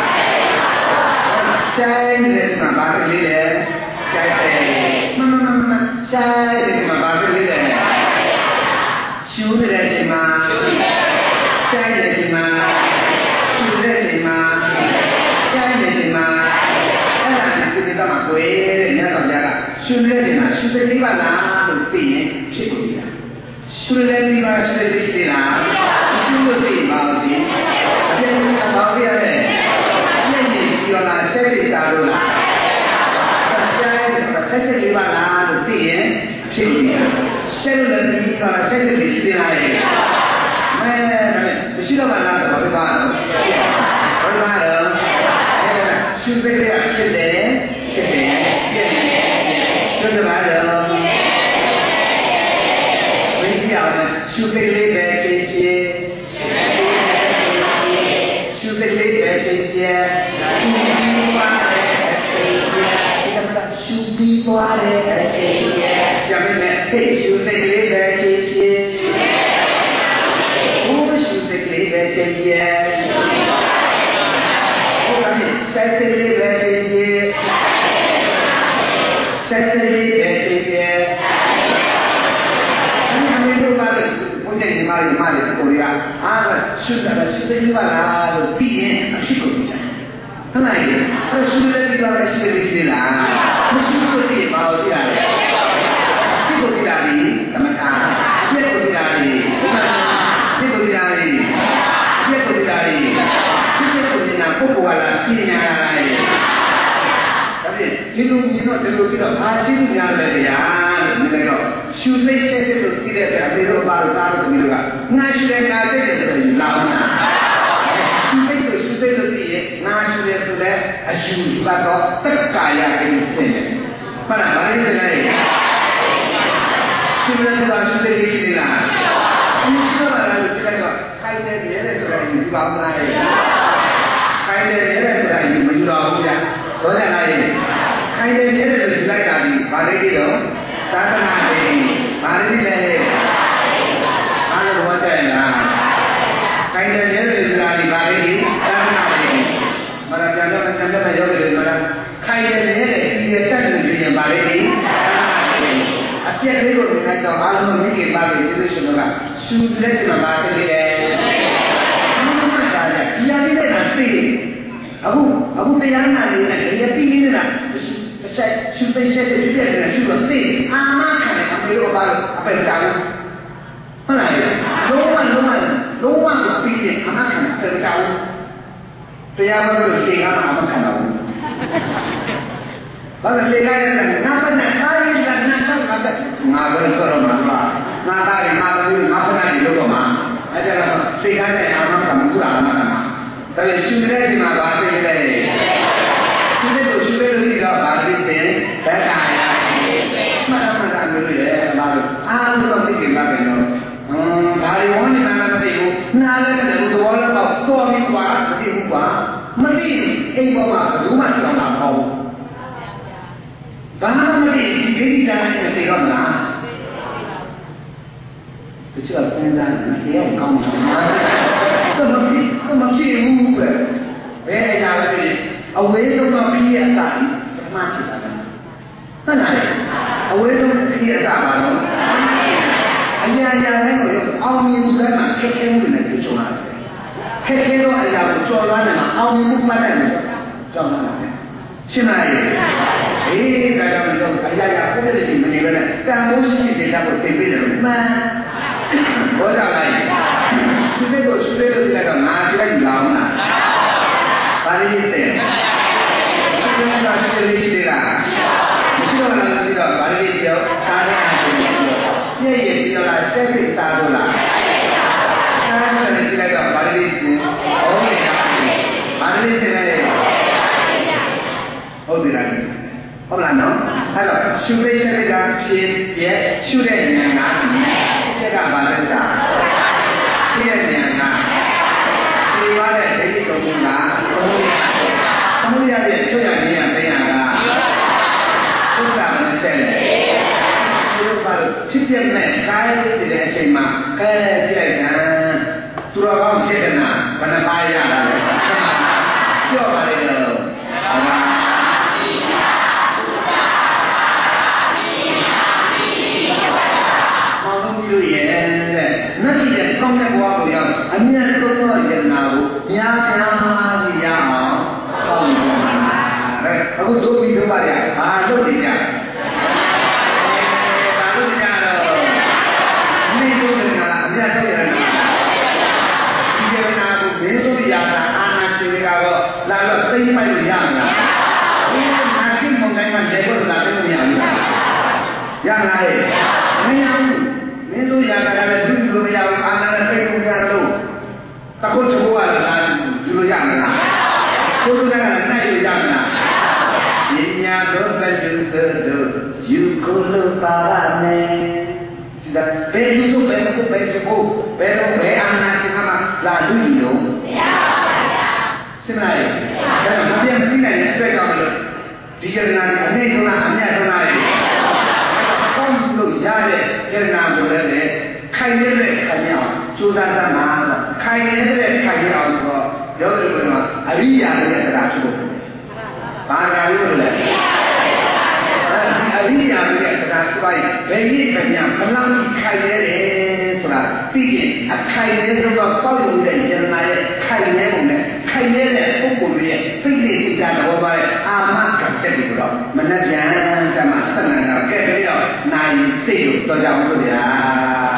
ဆိုင်တယ်မှာပါကလေးတယ်ဆိုင်တယ်မဆိုင်တယ်မှာပါကလေးတယ်ရှူတဲ့ချိန်မှာဆိုင်တဲ့ချိန်မှာရှူတဲ့ချိန်မှာဆိုင်တဲ့ချိန်မှာအဲ့ဒါကဒီကမှာကိုယ်တဲ့ညတော်ကြားကရှူတဲ့ချိန်မှာရှူတဲ့လေးပါလားလို့သိရင်ဖြစ်ကုန်ပြီလားရှူတဲ့လေးပါရှူတဲ့လေးသိလားရှူလို့သိပါဦးဒီအပြည့်အစုံပါပြရတယ်မျက်ရည်ကြည့်ရလားစိတ်စိတ်တာလို့လားဆက်စစ်လေးပါလားလို့သိရင်ဖြစ်ပြီဆက်လို့လည်းဒီကဆက်စစ်လေးသိလာရဲ့မရှိတော့မှလားတော့ဘာလို့ရှုစိတ်လေးဖြစ်တယ်ဖြစ်တယ်ကျွတ်ပါတော့ဝိညာဉ်ရှုစိတ်လေးပဲဖြစ်ဖြစ်ရှုစိတ်လေးပဲဖြစ်ဖြစ်ရှုပြီးသွားတဲ့အချိန်ကျမနဲ့သိရှုစိတ်လေးပဲဖြစ်ဖြစ်ဘုရားရှုစိတ်လေးပဲဖြစ်ဖြစ်ဘုရားစိတ်လေးပဲဖြစ်ဖြစ်စိတ်လေးပဲဖြစ်ဖြစ်အမှန်တော့ပါလို့ဘုရားဒီမှာဒီမှာဒီကိုရအားရှုတာရှုစိတ်ပါလားလို့ပြီးရင်အဖြစ်ကိုကြည့်ဟုတ်လားအဲ့ရှုတဲ့ဒီပါရှုတဲ့ဒီလားမရှိဘူးသိပါဦးပြရတယ်စိတ်ကိုကြည့်တာဒီသမထပြည့်ကိုကြည့်တာဒီစိတ်ကိုကြည့်တာဒီပြည့်ကိုကြည့်တာဒီစိတ်ကိုကြည့်တာပုဂ္ဂိုလ်ကလားပြညာလားဒါဖြင့်ဒီလိုကြည့်တော့ဒီလိုကြည့်တော့ဘာရှိလို့များလဲဗျာလို့ဒီကတော့ရှုစိတ်ဆက်ဆက်လို့ကြည့်တဲ့အတွက်အမေတို့ဘာလို့သားလို့ဒီလိုကငါရှုတယ်ငါစိတ်တယ်ဆိုရင်လာအောင်လားရှုစိတ်လို့သိရင်ငါရှုတယ်ဆိုတဲ့အရှုပတ်တော့တက်ကာယကိစ္စဖြစ်တယ်မှန်လားဗာလိလဲရှုတယ်ဆိုတာရှုတယ်ရှိနေလားရှုတာလည်းဒီကတော့ခိုင်းတယ်ရဲတယ်ဆိုတာဒီပါမလားခိုင်းတယ်ရဲတယ်ဆိုတာဒီမယူတော့ဘူးဗျာတော့ကြလားခိုင်းတယ်ရဲတယ်ဆိုလိုက်တာဒီဗာလိတော့သာသနာ့ဒေဗာလိလဲဘာလို့ဝတ်တယ်လားခိုင်းတယ်ရဲတယ်ဆိုတာဒီဗာလိသာသနာ့ဒေမရကြတော့ကြတော့ရောက်တယ်မလားခိုင်တယ်နဲ့ဒီရတက်နေပြင်ပါလေဒီအပြက်လေးကိုလည်းတော့အားလုံးမိခင်ပါလေဒီလိုဆိုတော့ရှူလက်မှာပါတယ်လေမှတ်တာလေဒီရည်နဲ့သိအခုတရားနာနေတယ်ရပြီးနေတာဆက်ရှူသိချက်တွေပြည့်တယ်ရှူတော့သိအာမခံတယ်အမေတို့ဘာလို့အပိတ်တာလဲဟုတ်လားလုံးဝပြီးရင်အာမခံတယ်ပိတ်တာတရားမလို့ရှင်းကားမှာမခံတော့ဘူးဘာလို့ရှင်းကားရလဲငါကနဲ့အားရတဲ့ငါတော့ငါပဲဆိုတော့မှာငါသားရငါဘူးငါဖနာဒီလိုတော့မှာအဲ့ဒါတော့ရှင်းကားနဲ့အာမခံမှုအာမခံမှာဒါပေမဲ့ရှင်းတဲ့ဒီမှာပါသိတယ်ရှင်းတဲ့ရှင်းတဲ့ဒီတော့ပါသိတယ်ဘယ်ကာရမှန်လို့ရပါလို့အားလုံးသိကြပါကြတော့ဒါရီဝန်းနေတာမသိဘူးနားလည်းလည်းသဘောလည်းပေါ့တော်ပြီကွာမသိဘူးကွာမသိအိမ်ပေါ်မှာဘယ်သူမှကြောက်တာမဟုတ်ဘူးဘာမှမသိဒီဒိဋ္ဌိတိုင်းနဲ့သိတော့မလားတချို့ကစဉ်းစားနေတရားကောင်းတယ်တော့မဖြစ်ဘူးပဲဘယ်အရာပဲဖြစ်အဝေးဆုံးတော့ပြီးရတာပထမဖြစ်တာမှန်လားအဝေးဆုံးပြီးရတာပါတော့အရာတိုင်းကိုအောင်မြင်မှုလည်းမှခက်ခဲမှုတွေနဲ့တွေ့ကြုံရတယ်ခက်ခဲတော့အရာကိုကြော်လွှမ်းနေမှာအောင်မြင်မှုမှတ်တယ်ကြောက်လာတယ်ရှင်းမလားဒါကြောင့်လို့အရာကိုပြည့်စုံမနေပဲနဲ့တန်ဖိုးရှိတဲ့တာကိုသိပေးတယ်မှန်ဘောကြလိုက်ဒီလိုကိုဆွေးလို့လည်းတော့ငါကြိုက်လာအောင်လားပါဠိတဲ့ဒီလိုကဆွေးလို့ရှိသေးလားမရှိတော့လားပြီးတော့ပါဠိပြောအားရပြည့်ရည်ပြောလားစက်စိတ်သားလို့လားအားရတယ်ဒီလိုက်တော့ပါဠိကိုဟုတ်တယ်ပါဠိတဲ့ဟုတ်ပြီလားဟုတ်လားနော်အဲ့တော့ရှုသိတဲ့ကဖြစ်ပြရှုတဲ့ဉာဏ်ကတက်ကဘာလဲတာပြည့်ဉာဏ်ကဒီပါတဲ့ဒိဋ္ဌိသုံးခုကသမုဒယရဲ့ချွတ်ရခြင်းရတရားကသုတ္တမဆက်လေဒီလိုပါလို့ဖြစ်ပြမဲ့ကာယရည်တဲ့အချိန်မှာကဲကြည့်လိုက်တာသူတော်ကောင်းစေတနာဘယ်နှပါရအခုတို့ပြီးတော့ပါရဘာလုပ်နေကြဘာလုပ်ကြတော့မင်းတို့ကလည်းအများဆုံးရတယ်ဒီကနာကိုမင်းတို့ရတာအာနာရှင်တွေကတော့လာတော့သိမ့်ပိုက်လို့ရမှာလားဒီနာခင်မုန်တိုင်းမှာလေပေါ်လာတယ်မရဘူးရလားလေမရဘူးမင်းတို့ရတာလည်းသူ့လိုမရဘူးအာနာနဲ့သိမ့်လို့ရတော့တခုချိုးရတာဒီလိုရမလားကိုယ်ကလည်းနိုင်ရရမလားပညာတော်ကကျုပ်တို့ယူကိုလို့ပါရမယ်ဒီကဘယ်လိုဆိုဘယ်လိုပဲချိုးဘယ်လိုပဲအာနာရှင်ကမှလာလို့ရောမရပါဘူးရှင်းမလားဒါကမပြတ်မသိနိုင်တဲ့အတွက်ကြောင့်လို့ဒီကနာအနည်းဆုံးအမြတ်ဆုံးလာတယ်ကောင်းလို့ရတဲ့ကနာကိုလည်းခိုင်နေတဲ့ခိုင်ရအောင်ကြိုးစားတတ်မှာခိုင်နေတဲ့ခိုင်ရအောင်ဆိုတော့ပြောတယ်ကအရိယာရဲ့တရားရှိဖို့ဘာသာလို့လဲအရိယာရဲ့တရားရှိပါရင်ဘယ်နည်းပဲညာဘလောက်ကြီးခိုင်နေတယ်ဆိုတာသိရင်အခိုင်နေဆိုတော့တောက်လို့တဲ့ဉာဏ်နာရဲ့ခိုင်နေပုံနဲ့ခိုင်နေတဲ့ပုဂ္ဂိုလ်ရဲ့သိသိစိတ်ဓာတ်တော်ပါရဲ့အာမကချက်တွေတော့မနှက်ပြန်ကြမှာသဏ္ဍာန်ကဲပြီးတော့နိုင်သိလို့တော့ကြောင်းလို့ဗျာ